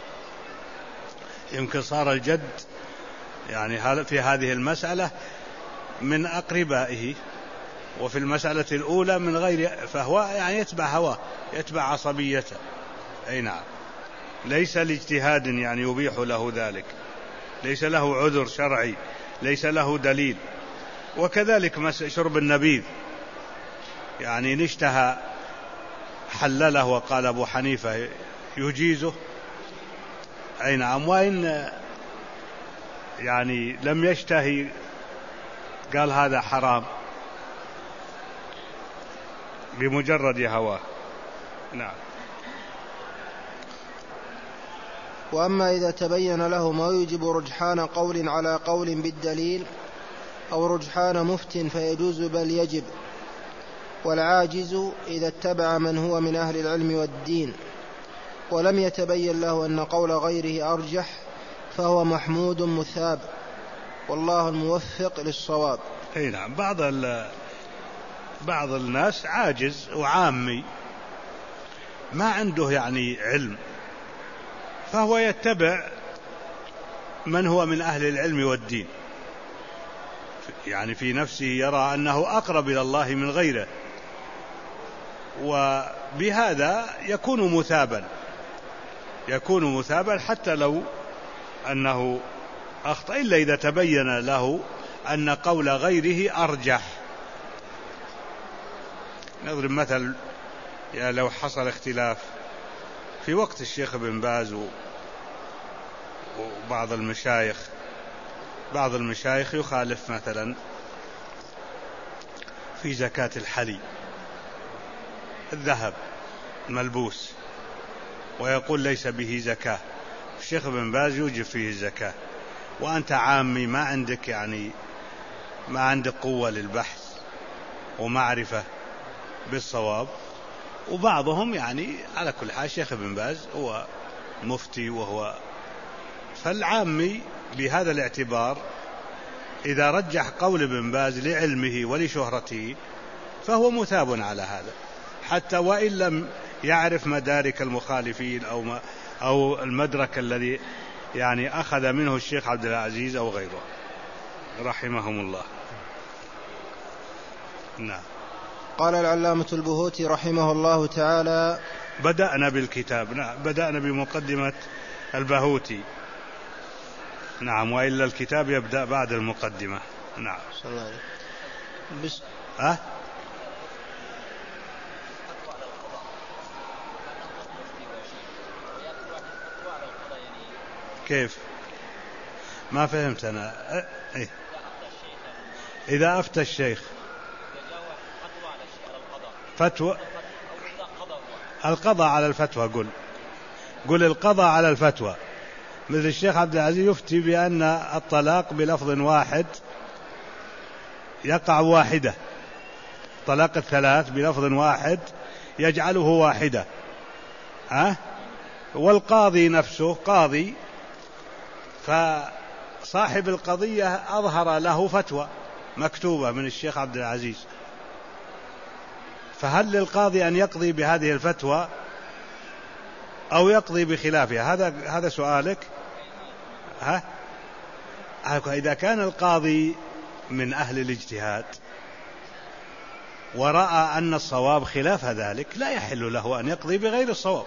يمكن صار الجد يعني في هذه المسألة من أقربائه، وفي المسألة الأولى من غير، فهو يعني يتبع هواه، يتبع عصبيته. أي نعم، ليس لاجتهاد يعني يبيح له ذلك، ليس له عذر شرعي، ليس له دليل. وكذلك شرب النبيذ، يعني نشتهى حلله وقال أبو حنيفة يجيزه. أي نعم، وإن يعني لم يشتهي قال هذا حرام بمجرد هواه. نعم. وأما إذا تبين له ما يوجب رجحان قول على قول بالدليل أو رجحان مفت فيجوز بل يجب. والعاجز إذا اتبع من هو من أهل العلم والدين ولم يتبين له أن قول غيره أرجح فهو محمود مثاب، والله الموفق للصواب. أي نعم. بعض بعض الناس عاجز وعامي ما عنده يعني علم، فهو يتبع من هو من أهل العلم والدين، يعني في نفسه يرى أنه أقرب إلى الله من غيره، وبهذا يكون مثابا، يكون مثابا حتى لو أنه أخطأ، إلا إذا تبين له أن قول غيره أرجح. نضرب مثل، يعني لو حصل اختلاف في وقت الشيخ ابن باز وبعض المشايخ، بعض المشايخ يخالف مثلا في زكاة الحلي، الذهب الملبوس، ويقول ليس به زكاة. الشيخ ابن باز يوجب فيه الزكاة، وأنت عامي ما عندك يعني ما عندك قوة للبحث ومعرفة بالصواب. وبعضهم يعني على كل حال الشيخ ابن باز هو مفتي وهو، فالعامي بهذا الاعتبار إذا رجح قول ابن باز لعلمه ولشهرته فهو مثاب على هذا، حتى وإن لم يعرف مدارك المخالفين أو ما أو المدرك الذي يعني أخذ منه الشيخ عبد العزيز أو غيره رحمهم الله. نعم. قال العلامة البهوتي رحمه الله تعالى: بدأنا بالكتاب. نعم، بدأنا بمقدمة البهوتي. نعم، وإلا الكتاب يبدأ بعد المقدمة. نعم. صلى الله عليه بس... أه؟ كيف؟ ما فهمت أنا. أه؟ إذا أفتى الشيخ فتوى القضاء على الفتوى، قل قل القضاء على الفتوى. مثل الشيخ عبد العزيز يفتي بأن الطلاق بلفظ واحد يقع واحدة، طلاق الثلاث بلفظ واحد يجعله واحدة. أه؟ والقاضي نفسه قاضي، فصاحب القضية أظهر له فتوى مكتوبة من الشيخ عبد العزيز، فهل للقاضي أن يقضي بهذه الفتوى أو يقضي بخلافها؟ هذا هذا سؤالك. ها؟ إذا كان القاضي من أهل الاجتهاد ورأى أن الصواب خلاف ذلك لا يحل له أن يقضي بغير الصواب.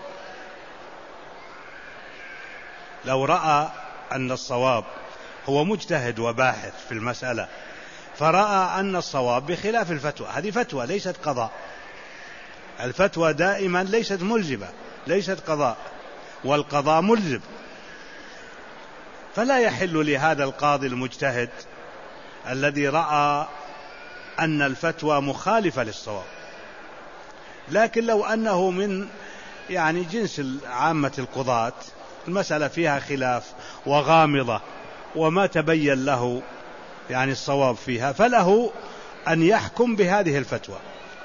لو رأى أن الصواب، هو مجتهد وباحث في المسألة، فرأى أن الصواب بخلاف الفتوى، هذه فتوى ليست قضاء. الفتوى دائما ليست ملزمة، ليست قضاء، والقضاء ملزم. فلا يحل لهذا القاضي المجتهد الذي رأى أن الفتوى مخالفة للصواب لكن لو أنه من يعني جنس عامة القضاة، المسألة فيها خلاف وغامضة وما تبين له يعني الصواب فيها، فله أن يحكم بهذه الفتوى.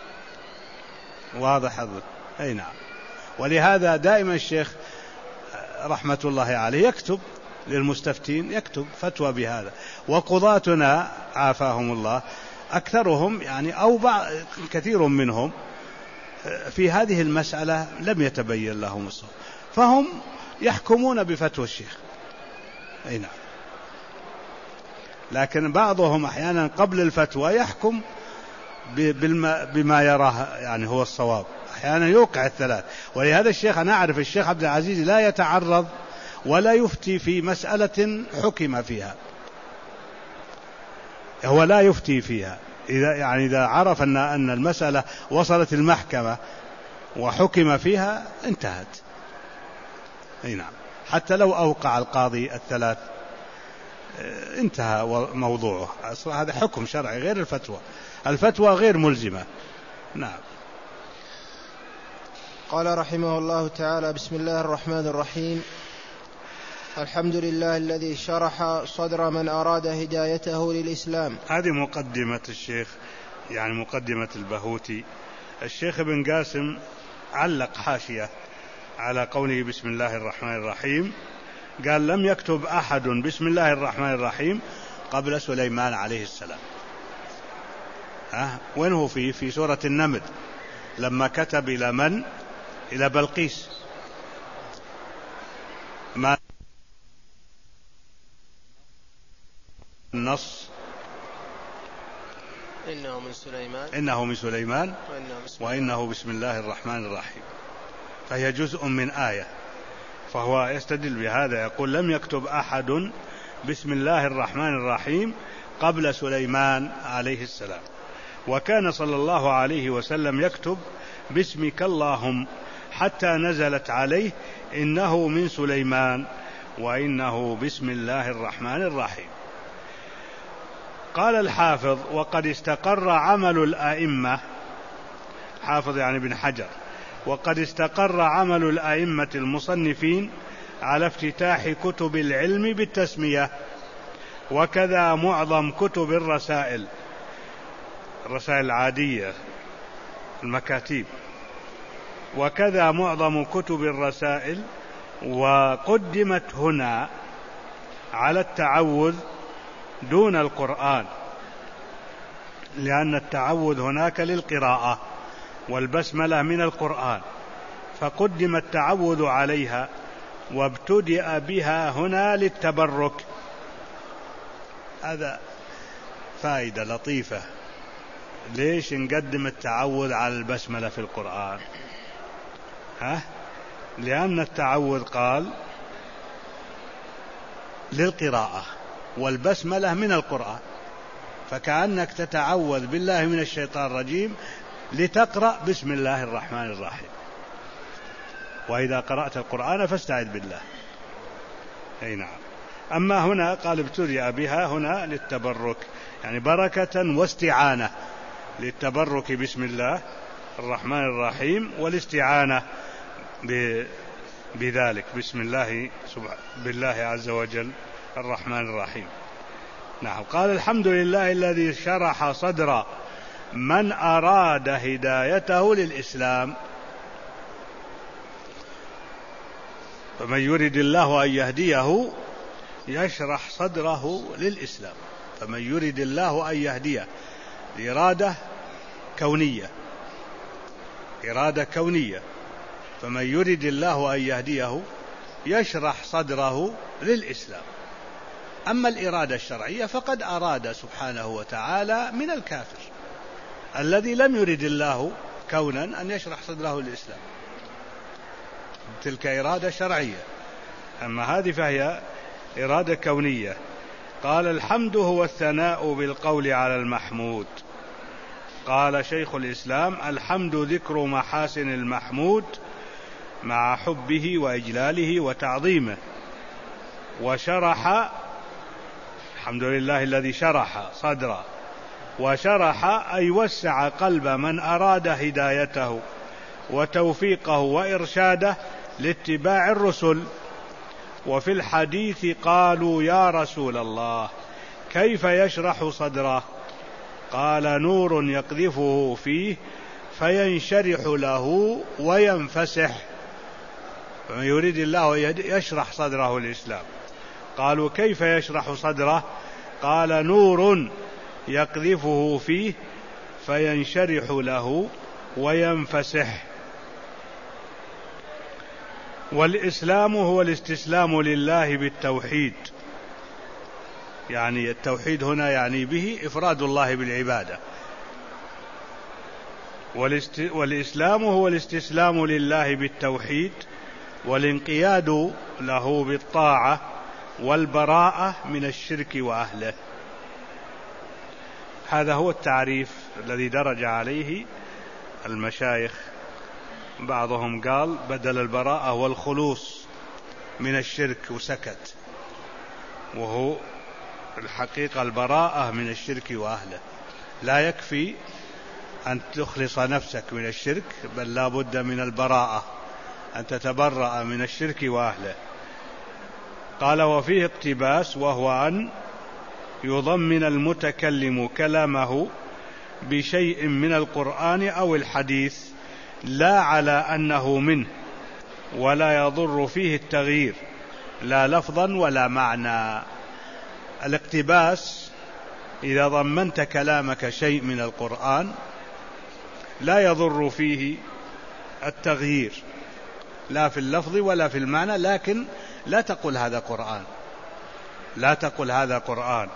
واضح هذا؟ أي نعم. ولهذا دائما الشيخ رحمة الله عليه يكتب للمستفتين، يكتب فتوى بهذا. وقضاتنا عافاهم الله أكثرهم يعني أو بعض كثير منهم في هذه المسألة لم يتبين لهم الصواب، فهم يحكمون بفتوى الشيخ. أي نعم. لكن بعضهم أحيانا قبل الفتوى يحكم بما يراه يعني هو الصواب، أحيانا يوقع الثلاث. ولهذا الشيخ أنا أعرف الشيخ عبد العزيز لا يتعرض ولا يفتي في مسألة حكم فيها، هو لا يفتي فيها. إذا يعني إذا عرف أن أن المسألة وصلت المحكمة وحكم فيها انتهت. أي نعم. حتى لو أوقع القاضي الثلاث انتهى موضوعه. هذا حكم شرعي غير الفتوى، الفتوى غير ملزمة. نعم. قال رحمه الله تعالى: بسم الله الرحمن الرحيم. الحمد لله الذي شرح صدر من أراد هدايته للإسلام. هذه مقدمة الشيخ، يعني مقدمة البهوتي. الشيخ ابن قاسم علق حاشية على قوله بسم الله الرحمن الرحيم، قال: لم يكتب أحد بسم الله الرحمن الرحيم قبل سليمان عليه السلام. ها وين هو؟ فيه في سورة النمل لما كتب إلى من؟ إلى بلقيس. ما النص؟ إنه من سليمان إنه من سليمان وإنه بسم, وإنه بسم الله الرحمن الرحيم، فهي جزء من آية. فهو يستدل بهذا، يقول: لم يكتب أحد بسم الله الرحمن الرحيم قبل سليمان عليه السلام، وكان صلى الله عليه وسلم يكتب باسمك اللهم حتى نزلت عليه إنه من سليمان وإنه بسم الله الرحمن الرحيم. قال الحافظ: وقد استقر عمل الأئمة، حافظ يعني ابن حجر، وقد استقر عمل الأئمة المصنفين على افتتاح كتب العلم بالتسمية، وكذا معظم كتب الرسائل، الرسائل العادية المكاتيب، وكذا معظم كتب الرسائل. وقدمت هنا على التعوذ دون القرآن، لأن التعوذ هناك للقراءة والبسملة من القرآن، فقدم التعوذ عليها وابتدأ بها هنا للتبرك. هذا فائدة لطيفة. ليش نقدم التعوذ على البسملة في القرآن؟ ها؟ لأن التعوذ قال للقراءة والبسملة من القرآن، فكأنك تتعوذ بالله من الشيطان الرجيم لتقرأ بسم الله الرحمن الرحيم، وإذا قرأت القرآن فاستعذ بالله. أي نعم. أما هنا قال ابتدأ بها هنا للتبرك، يعني بركة واستعانة، للتبرك بسم الله الرحمن الرحيم والاستعانة بذلك بسم الله بالله عز وجل الرحمن الرحيم. نعم. قال: الحمد لله الذي شرح صدر من أراد هدايته للإسلام. فمن يريد الله أن يهديه يشرح صدره للإسلام. فمن يريد الله أن يهديه، إرادة كونية، إرادة كونية. فمن يريد الله أن يهديه يشرح صدره للإسلام. أما الإرادة الشرعية فقد أراد سبحانه وتعالى من الكافر الذي لم يرد الله كونا أن يشرح صدره للإسلام، تلك إرادة شرعية. أما هذه فهي إرادة كونية. قال: الحمد هو الثناء بالقول على المحمود. قال شيخ الإسلام: الحمد ذكر محاسن المحمود مع حبه وإجلاله وتعظيمه. وشرح، الحمد لله الذي شرح صدره، وشرح أي وسع قلب من أراد هدايته وتوفيقه وإرشاده لاتباع الرسل. وفي الحديث قالوا يا رسول الله كيف يشرح صدره؟ قال نور يقذفه فيه فينشرح له وينفسح. يريد الله يشرح صدره الإسلام. قالوا كيف يشرح صدره؟ قال نور يقذفه فيه فينشرح له وينفسح. والإسلام هو الاستسلام لله بالتوحيد، يعني التوحيد هنا يعني به إفراد الله بالعبادة. والإسلام هو الاستسلام لله بالتوحيد والانقياد له بالطاعة والبراءة من الشرك وأهله. هذا هو التعريف الذي درج عليه المشايخ. بعضهم قال بدل البراءة والخلوص من الشرك وسكت، وهو الحقيقة البراءة من الشرك وأهله. لا يكفي أن تخلص نفسك من الشرك، بل لا بد من البراءة، أن تتبرأ من الشرك وأهله. قال وفيه اقتباس، وهو أن يضمن المتكلم كلامه بشيء من القرآن أو الحديث لا على أنه منه، ولا يضر فيه التغيير لا لفظا ولا معنى. الاقتباس إذا ضمنت كلامك شيء من القرآن لا يضر فيه التغيير لا في اللفظ ولا في المعنى، لكن لا تقل هذا قرآن، لا تقل هذا قرآن،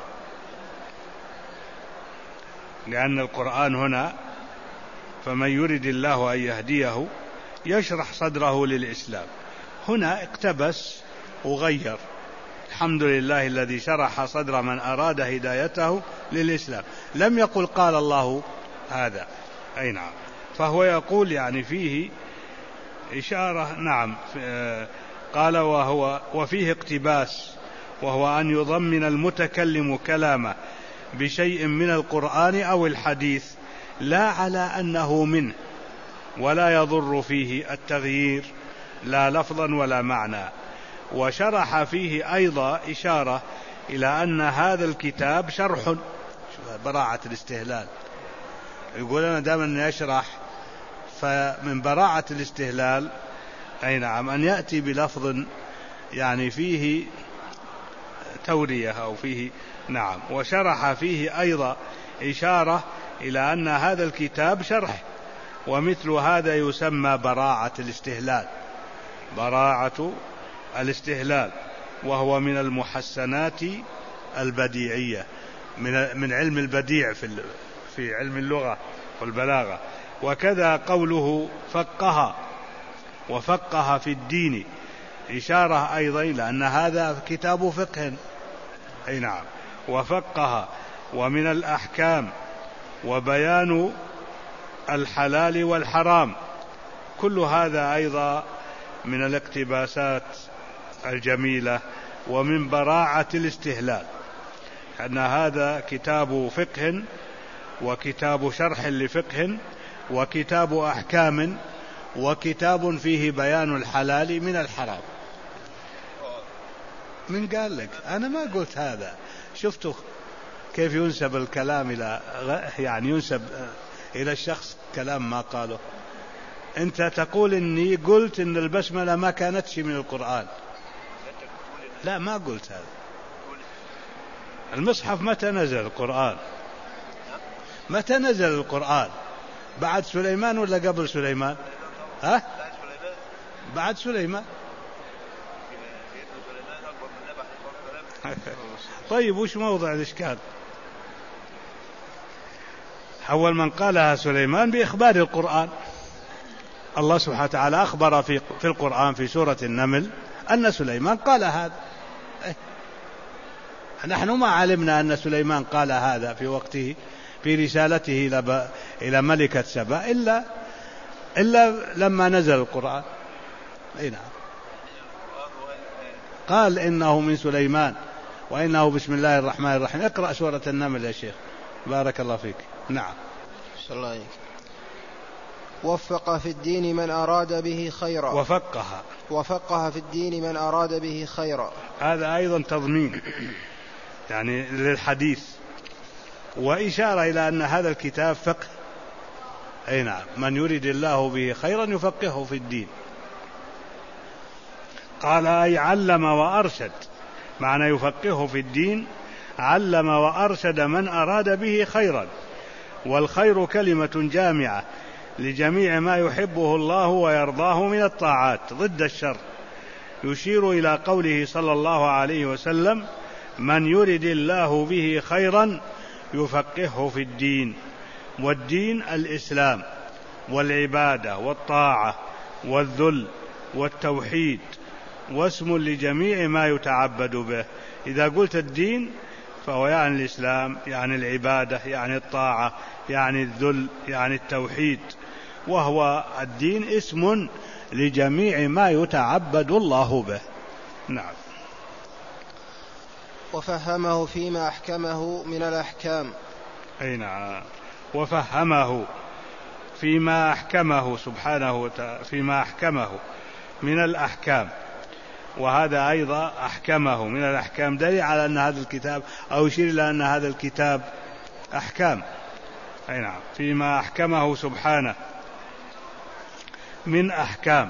لأن القرآن هنا فمن يرد الله أن يهديه يشرح صدره للإسلام. هنا اقتبس وغير. الحمد لله الذي شرح صدر من أراد هدايته للإسلام. لم يقل قال الله هذا. أي نعم. فهو يقول يعني فيه إشارة. نعم. قال وهو وفيه اقتباس، وهو أن يضمن المتكلم كلامه بشيء من القرآن أو الحديث لا على أنه منه، ولا يضر فيه التغيير لا لفظا ولا معنى. وشرح فيه أيضا إشارة إلى أن هذا الكتاب شرح. براعة الاستهلال، يقول أنا دائما يشرح، فمن براعة الاستهلال أي نعم أن يأتي بلفظ يعني فيه تورية أو فيه نعم. وشرح فيه أيضا إشارة إلى أن هذا الكتاب شرح، ومثل هذا يسمى براعة الاستهلال، براعة الاستهلال، وهو من المحسنات البديعية، من من علم البديع في في علم اللغة والبلاغة. وكذا قوله فقه وفقه في الدين إشارة أيضا لأن هذا كتاب فقه. أي نعم. وفقه ومن الأحكام وبيان الحلال والحرام، كل هذا أيضا من الاقتباسات الجميلة ومن براعة الاستهلال، أن هذا كتاب فقه وكتاب شرح لفقه وكتاب أحكام وكتاب فيه بيان الحلال من الحرام. من قال لك؟ أنا ما قلت هذا. شفتوا كيف ينسب الكلام إلى يعني ينسب إلى الشخص كلام ما قاله. أنت تقول إني قلت إن البسملة ما كانتش من القرآن. لا، ما قلت هذا. المصحف متى نزل القرآن؟ متى نزل القرآن؟ بعد سليمان ولا قبل سليمان؟ ها؟ بعد سليمان. طيب وش موضع الإشكال؟ أول من قالها سليمان بإخبار القرآن. الله سبحانه وتعالى أخبر في في القرآن في سورة النمل أن سليمان قال هذا. نحن ما علمنا أن سليمان قال هذا في وقته في رسالته إلى إلى ملكة سبأ إلا إلا لما نزل القرآن. أي نعم. قال إنه من سليمان وإنه بسم الله الرحمن الرحيم. اقرأ سورة النمل يا شيخ، بارك الله فيك. نعم. الله وفق في الدين من أراد به خيرا وفقه وفقه في الدين من أراد به خيرا. هذا أيضا تضمين يعني للحديث، وإشارة إلى أن هذا الكتاب فقه. أي نعم، من يريد الله به خيرا يفقهه في الدين. قال أي علم وأرشد، معنى يفقهه في الدين علم وأرشد من أراد به خيرا. والخير كلمة جامعة لجميع ما يحبه الله ويرضاه من الطاعات ضد الشر، يشير إلى قوله صلى الله عليه وسلم: من يرد الله به خيرا يفقهه في الدين. والدين الإسلام والعبادة والطاعة والذل والتوحيد، واسم لجميع ما يتعبد به. إذا قلت الدين فهو يعني الإسلام، يعني العبادة، يعني الطاعة، يعني الذل، يعني التوحيد، وهو الدين اسم لجميع ما يتعبد الله به. نعم. وفهمه فيما أحكمه من الأحكام. أي نعم، وفهمه فيما أحكمه سبحانه وتعالى، فيما أحكمه من الأحكام. وهذا أيضا أحكمه من الأحكام دليل على أن هذا الكتاب، أو يشير إلى أن هذا الكتاب أحكام. أي نعم، فيما أحكمه سبحانه من أحكام.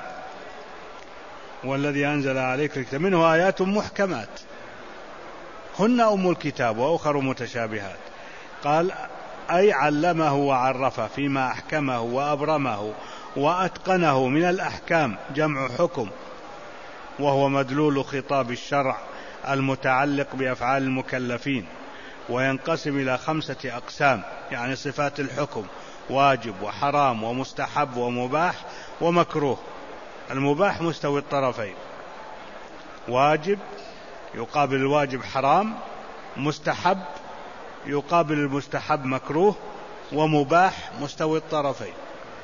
والذي أنزل عليك الكتاب منه آيات محكمات هن أم الكتاب وأخر متشابهات. قال أي علمه وعرفه فيما أحكمه وأبرمه وأتقنه من الأحكام، جمع حكم، وهو مدلول خطاب الشرع المتعلق بأفعال المكلفين، وينقسم إلى خمسة أقسام، يعني صفات الحكم: واجب وحرام ومستحب ومباح ومكروه. المباح مستوي الطرفين، واجب يقابل الواجب حرام، مستحب يقابل المستحب مكروه، ومباح مستوي الطرفين.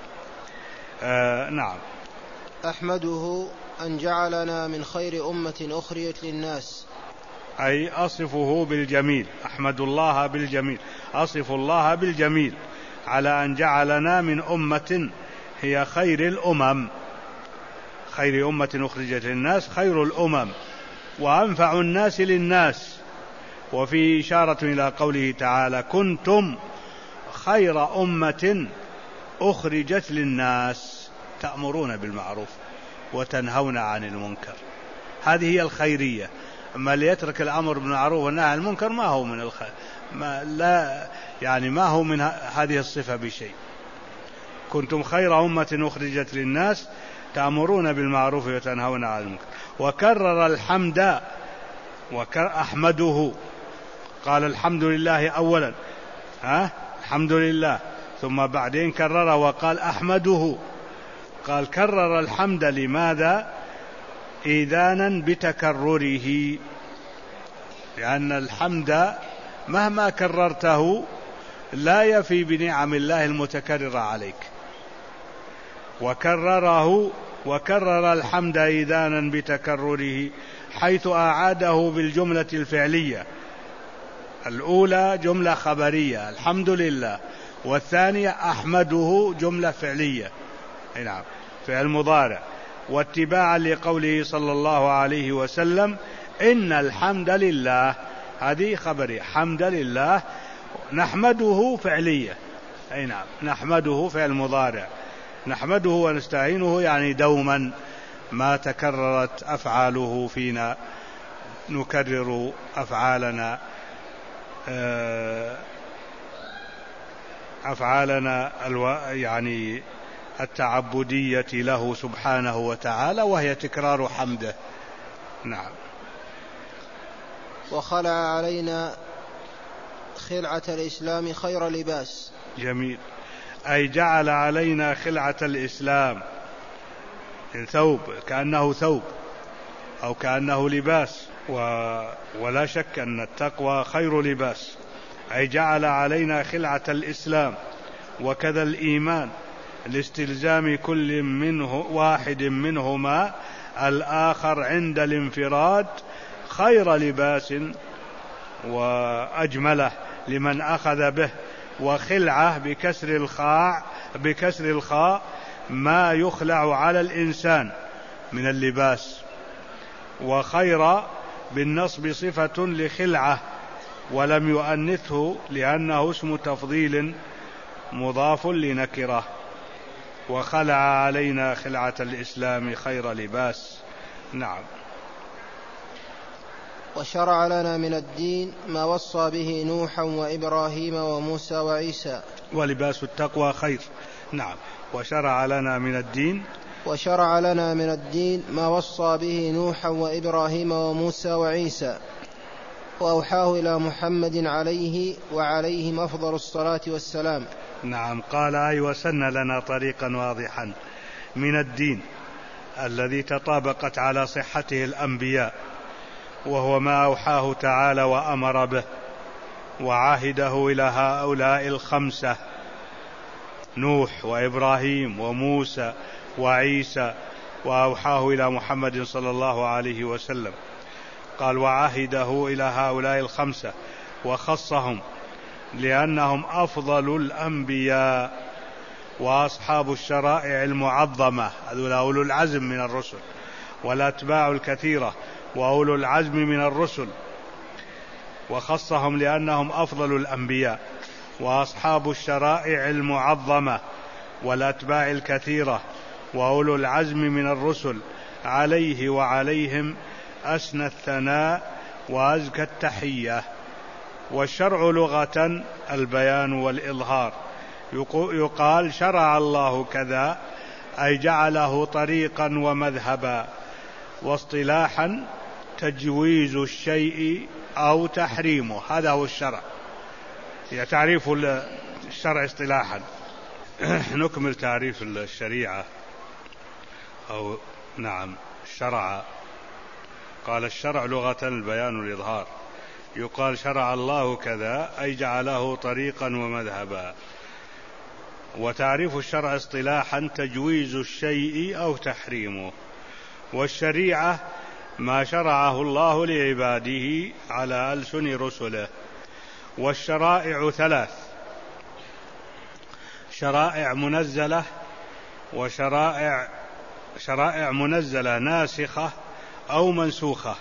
آه نعم. أحمده أن جعلنا من خير أمة أخرجت للناس، أي أصفه بالجميل، أحمد الله بالجميل، أصف الله بالجميل على أن جعلنا من أمة هي خير الأمم. خير أمة أخرجت للناس، خير الأمم وأنفع الناس للناس. وفي إشارة إلى قوله تعالى: كنتم خير أمة أخرجت للناس تأمرون بالمعروف وتنهون عن المنكر. هذه هي الخيرية. أما اللي يترك الأمر بالمعروف والنهي عن المنكر ما هو من الخير، ما لا يعني ما هو من هذه الصفة بشيء. كنتم خير أمة أخرجت للناس تأمرون بالمعروف وتنهون عن المنكر. وكرر الحمد، وأحمده، قال الحمد لله أولا، ها الحمد لله، ثم بعدين كرر وقال أحمده. قال كرر الحمد لماذا؟ إذانا بتكرره، لأن الحمد مهما كررته لا يفي بنعم الله المتكررة عليك. وكرره وكرر الحمد إذانا بتكرره، حيث أعاده بالجملة الفعلية. الأولى جملة خبرية الحمد لله، والثانية أحمده جملة فعلية، نعم فعل مضارع، واتباعا لقوله صلى الله عليه وسلم: إن الحمد لله. هذه خبرية، حمد لله. نحمده فعلية، أي نعم نحمده فعل مضارع، نحمده ونستعينه يعني دوما ما تكررت أفعاله فينا نكرر أفعالنا أفعالنا يعني التعبدية له سبحانه وتعالى، وهي تكرار حمده. نعم. وخلع علينا خلعة الإسلام خير لباس. جميل. أي جعل علينا خلعة الإسلام، الثوب، كأنه ثوب أو كأنه لباس، و... ولا شك أن التقوى خير لباس. أي جعل علينا خلعة الإسلام وكذا الإيمان لاستلزام كل منه واحد منهما الآخر عند الانفراد خير لباس وأجمله لمن أخذ به. وخلعة بكسر الخاء بكسر الخاء ما يخلع على الإنسان من اللباس. وخير بالنصب صفة لخلعة ولم يؤنثه لأنه اسم تفضيل مضاف لنكرة. وخلع علينا خلعة الإسلام خير لباس. نعم. وشرع لنا من الدين ما وصى به نوحا وإبراهيم وموسى وعيسى. ولباس التقوى خير. نعم. وشرع لنا من الدين وشرع لنا من الدين ما وصى به نوحا وإبراهيم وموسى وعيسى وأوحاه إلى محمد عليه وعليهم أفضل الصلاة والسلام. نعم. قال أي وسن لنا طريقا واضحا من الدين الذي تطابقت على صحته الأنبياء، وهو ما أوحاه تعالى وأمر به وعاهده إلى هؤلاء الخمسة: نوح وإبراهيم وموسى وعيسى، وأوحاه إلى محمد صلى الله عليه وسلم. قال وعاهده إلى هؤلاء الخمسة وخصهم لأنهم أفضل الأنبياء وأصحاب الشرائع المعظمة، هذول أولو العزم من الرسل، والأتباع الكثيرة وأولو العزم من الرسل. وخصهم لأنهم أفضل الأنبياء وأصحاب الشرائع المعظمة والأتباع الكثيرة وأولو العزم من الرسل، عليه وعليهم أسنى الثناء وأزكى التحية. والشرع لغة البيان والإظهار. يقال شرع الله كذا أي جعله طريقا ومذهبا. واصطلاحا تجويز الشيء أو تحريمه، هذا هو الشرع، هي تعريف الشرع اصطلاحا. نكمل تعريف الشريعة أو نعم الشرع. قال الشرع لغة البيان والإظهار. يقال شرع الله كذا أي جعله طريقا ومذهبا. وتعريف الشرع اصطلاحا تجويز الشيء أو تحريمه. والشريعة ما شرعه الله لعباده على ألسن رسله. والشرائع ثلاث: شرائع منزلة، وشرائع شرائع منزلة ناسخة أو منسوخة.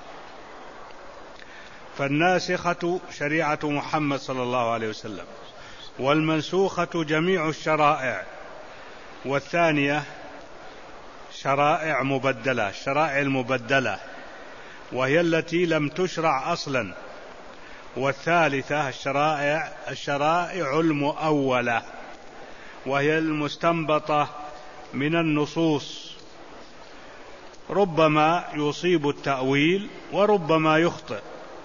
فالناسخة شريعة محمد صلى الله عليه وسلم، والمنسوخة جميع الشرائع. والثانية شرائع مبدلة، الشرائع المبدلة وهي التي لم تشرع أصلا. والثالثة الشرائع الشرائع المؤولة وهي المستنبطة من النصوص، ربما يصيب التأويل وربما يخطئ.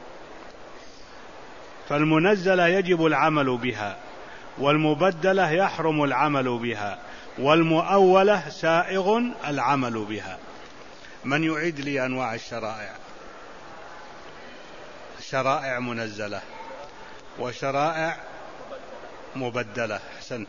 فالمنزلة يجب العمل بها، والمبدلة يحرم العمل بها، والمؤولة سائغ العمل بها. من يعيد لي أنواع الشرائع؟ شرائع منزلة وشرائع مبدلة، أحسنت،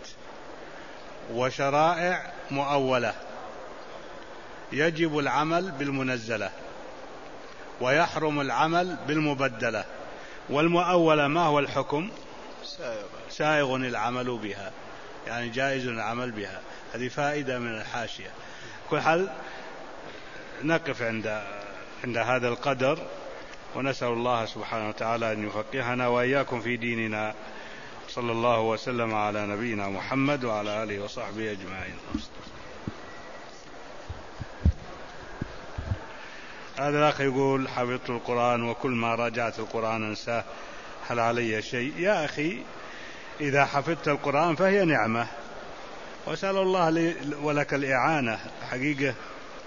وشرائع مؤولة. يجب العمل بالمنزلة ويحرم العمل بالمبدلة. والمؤولة ما هو الحكم؟ سائغ العمل بها، يعني جائز العمل بها. هذه فائدة من الحاشية. كل حال نقف عند عند هذا القدر، ونسأل الله سبحانه وتعالى أن يفقهنا وإياكم في ديننا. صلى الله وسلم على نبينا محمد وعلى آله وصحبه أجمعين. هذا الأخ يقول حفظت القرآن وكل ما راجعت القرآن أنساه، هل علي شيء؟ يا أخي إذا حفظت القرآن فهي نعمة، وأسأل الله لي ولك الإعانة. حقيقة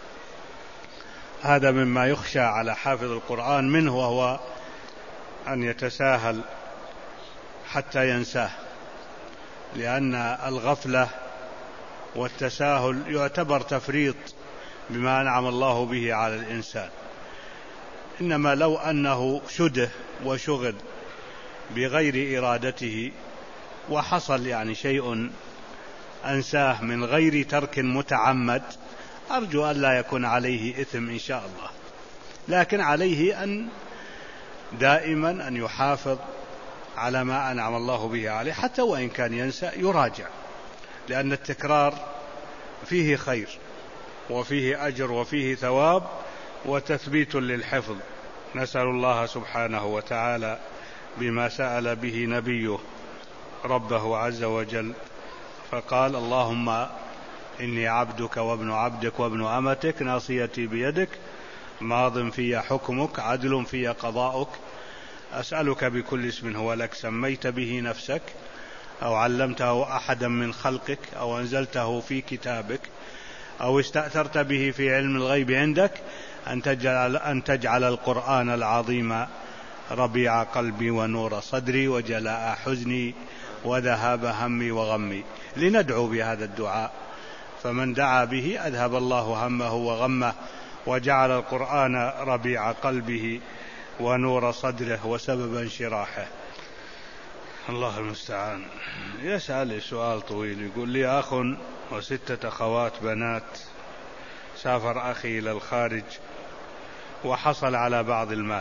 هذا مما يخشى على حافظ القرآن منه، وهو أن يتساهل حتى ينساه، لأن الغفلة والتساهل يعتبر تفريط بما أنعم الله به على الإنسان. إنما لو أنه شده وشغل بغير إرادته وحصل يعني شيء أنساه من غير ترك متعمد، أرجو أن لا يكون عليه إثم إن شاء الله. لكن عليه أن دائما أن يحافظ على ما أنعم الله به عليه، حتى وإن كان ينسى يراجع. لأن التكرار فيه خير وفيه أجر وفيه ثواب وتثبيت للحفظ. نسأل الله سبحانه وتعالى بما سأل به نبيه ربه عز وجل فقال: اللهم إني عبدك وابن عبدك وابن أمتك ناصيتي بيدك ماض في حكمك عدل في قضاؤك أسألك بكل اسم هو لك سميت به نفسك أو علمته أحدا من خلقك أو أنزلته في كتابك أو استأثرت به في علم الغيب عندك أن تجعل, أن تجعل القرآن العظيم ربيع قلبي ونور صدري وجلاء حزني وذهاب همي وغمي. لندعو بهذا الدعاء، فمن دعا به أذهب الله همه وغمه وجعل القرآن ربيع قلبه ونور صدره وسبب انشراحه. الله المستعان. يسأل سؤال طويل، يقول: لي أخ وستة أخوات بنات، سافر أخي إلى الخارج وحصل على بعض المال،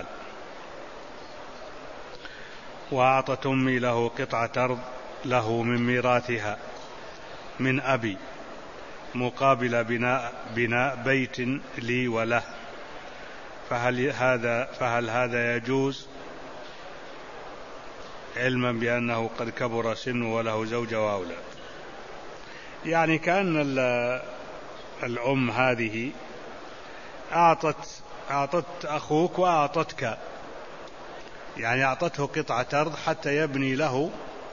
وأعطت أمي له قطعة أرض له من ميراثها من أبي مقابل بناء, بناء بيت لي وله، فهل هذا, فهل هذا يجوز علما بأنه قد كبر سنه وله زوجة وأولاد؟ يعني كأن الأم هذه أعطت, أعطت أخوك وأعطتك، يعني أعطته قطعة أرض حتى يبني له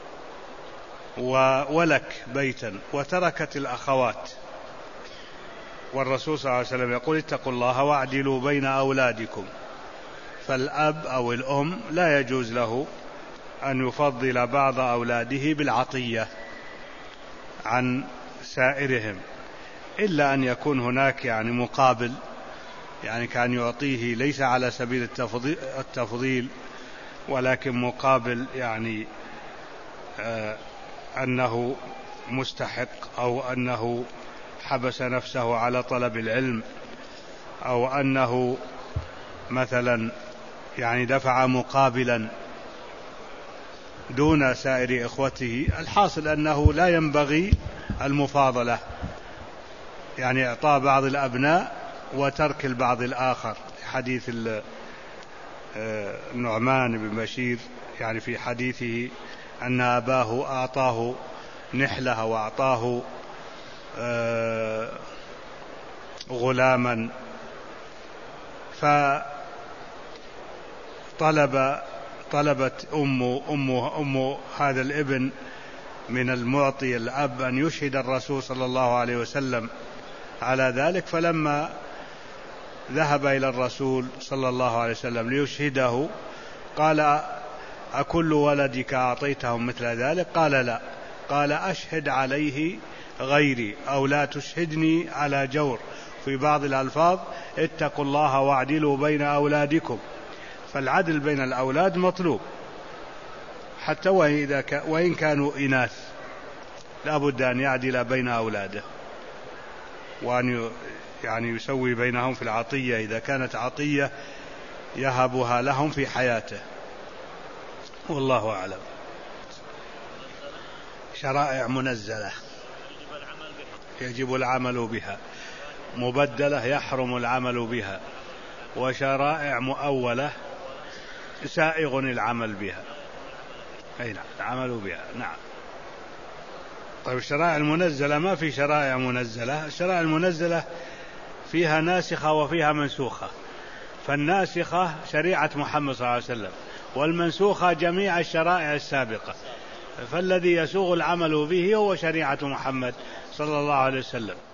ولك بيتا وتركت الأخوات. والرسول صلى الله عليه وسلم يقول: اتقوا الله واعدلوا بين أولادكم. فالأب أو الأم لا يجوز له أن يفضل بعض أولاده بالعطية عن سائرهم، إلا أن يكون هناك يعني مقابل، يعني كان يعطيه ليس على سبيل التفضيل ولكن مقابل يعني آه أنه مستحق، أو أنه حبس نفسه على طلب العلم، أو أنه مثلا يعني دفع مقابلا دون سائر إخوته. الحاصل أنه لا ينبغي المفاضلة، يعني إعطاء بعض الأبناء وترك البعض الآخر. حديث النعمان بن بشير يعني في حديثه أن أباه أعطاه نحلة وأعطاه غلاما، فطلب طلبت أم أم أم هذا الابن من المعطي الأب أن يشهد الرسول صلى الله عليه وسلم على ذلك، فلما ذهب إلى الرسول صلى الله عليه وسلم ليشهده قال: أكل ولدك أعطيتهم مثل ذلك؟ قال: لا. قال: أشهد عليه غيري أو لا تشهدني على جور. في بعض الألفاظ: اتقوا الله واعدلوا بين أولادكم. فالعدل بين الأولاد مطلوب، حتى وإن كانوا إناث لا بد أن يعدل بين أولاده، وأن يعني يسوي بينهم في العطية إذا كانت عطية يهبها لهم في حياته، والله أعلم. شرائع منزلة يجب العمل بها، مبدلة يحرم العمل بها، وشرائع مؤولة سائغ العمل بها. أي نعم، العمل بها نعم. طيب الشرائع المنزلة ما في شرائع منزلة، الشرائع المنزلة فيها ناسخة وفيها منسوخة، فالناسخة شريعة محمد صلى الله عليه وسلم، والمنسوخة جميع الشرائع السابقة، فالذي يسوغ العمل به هو شريعة محمد صلى الله عليه وسلم.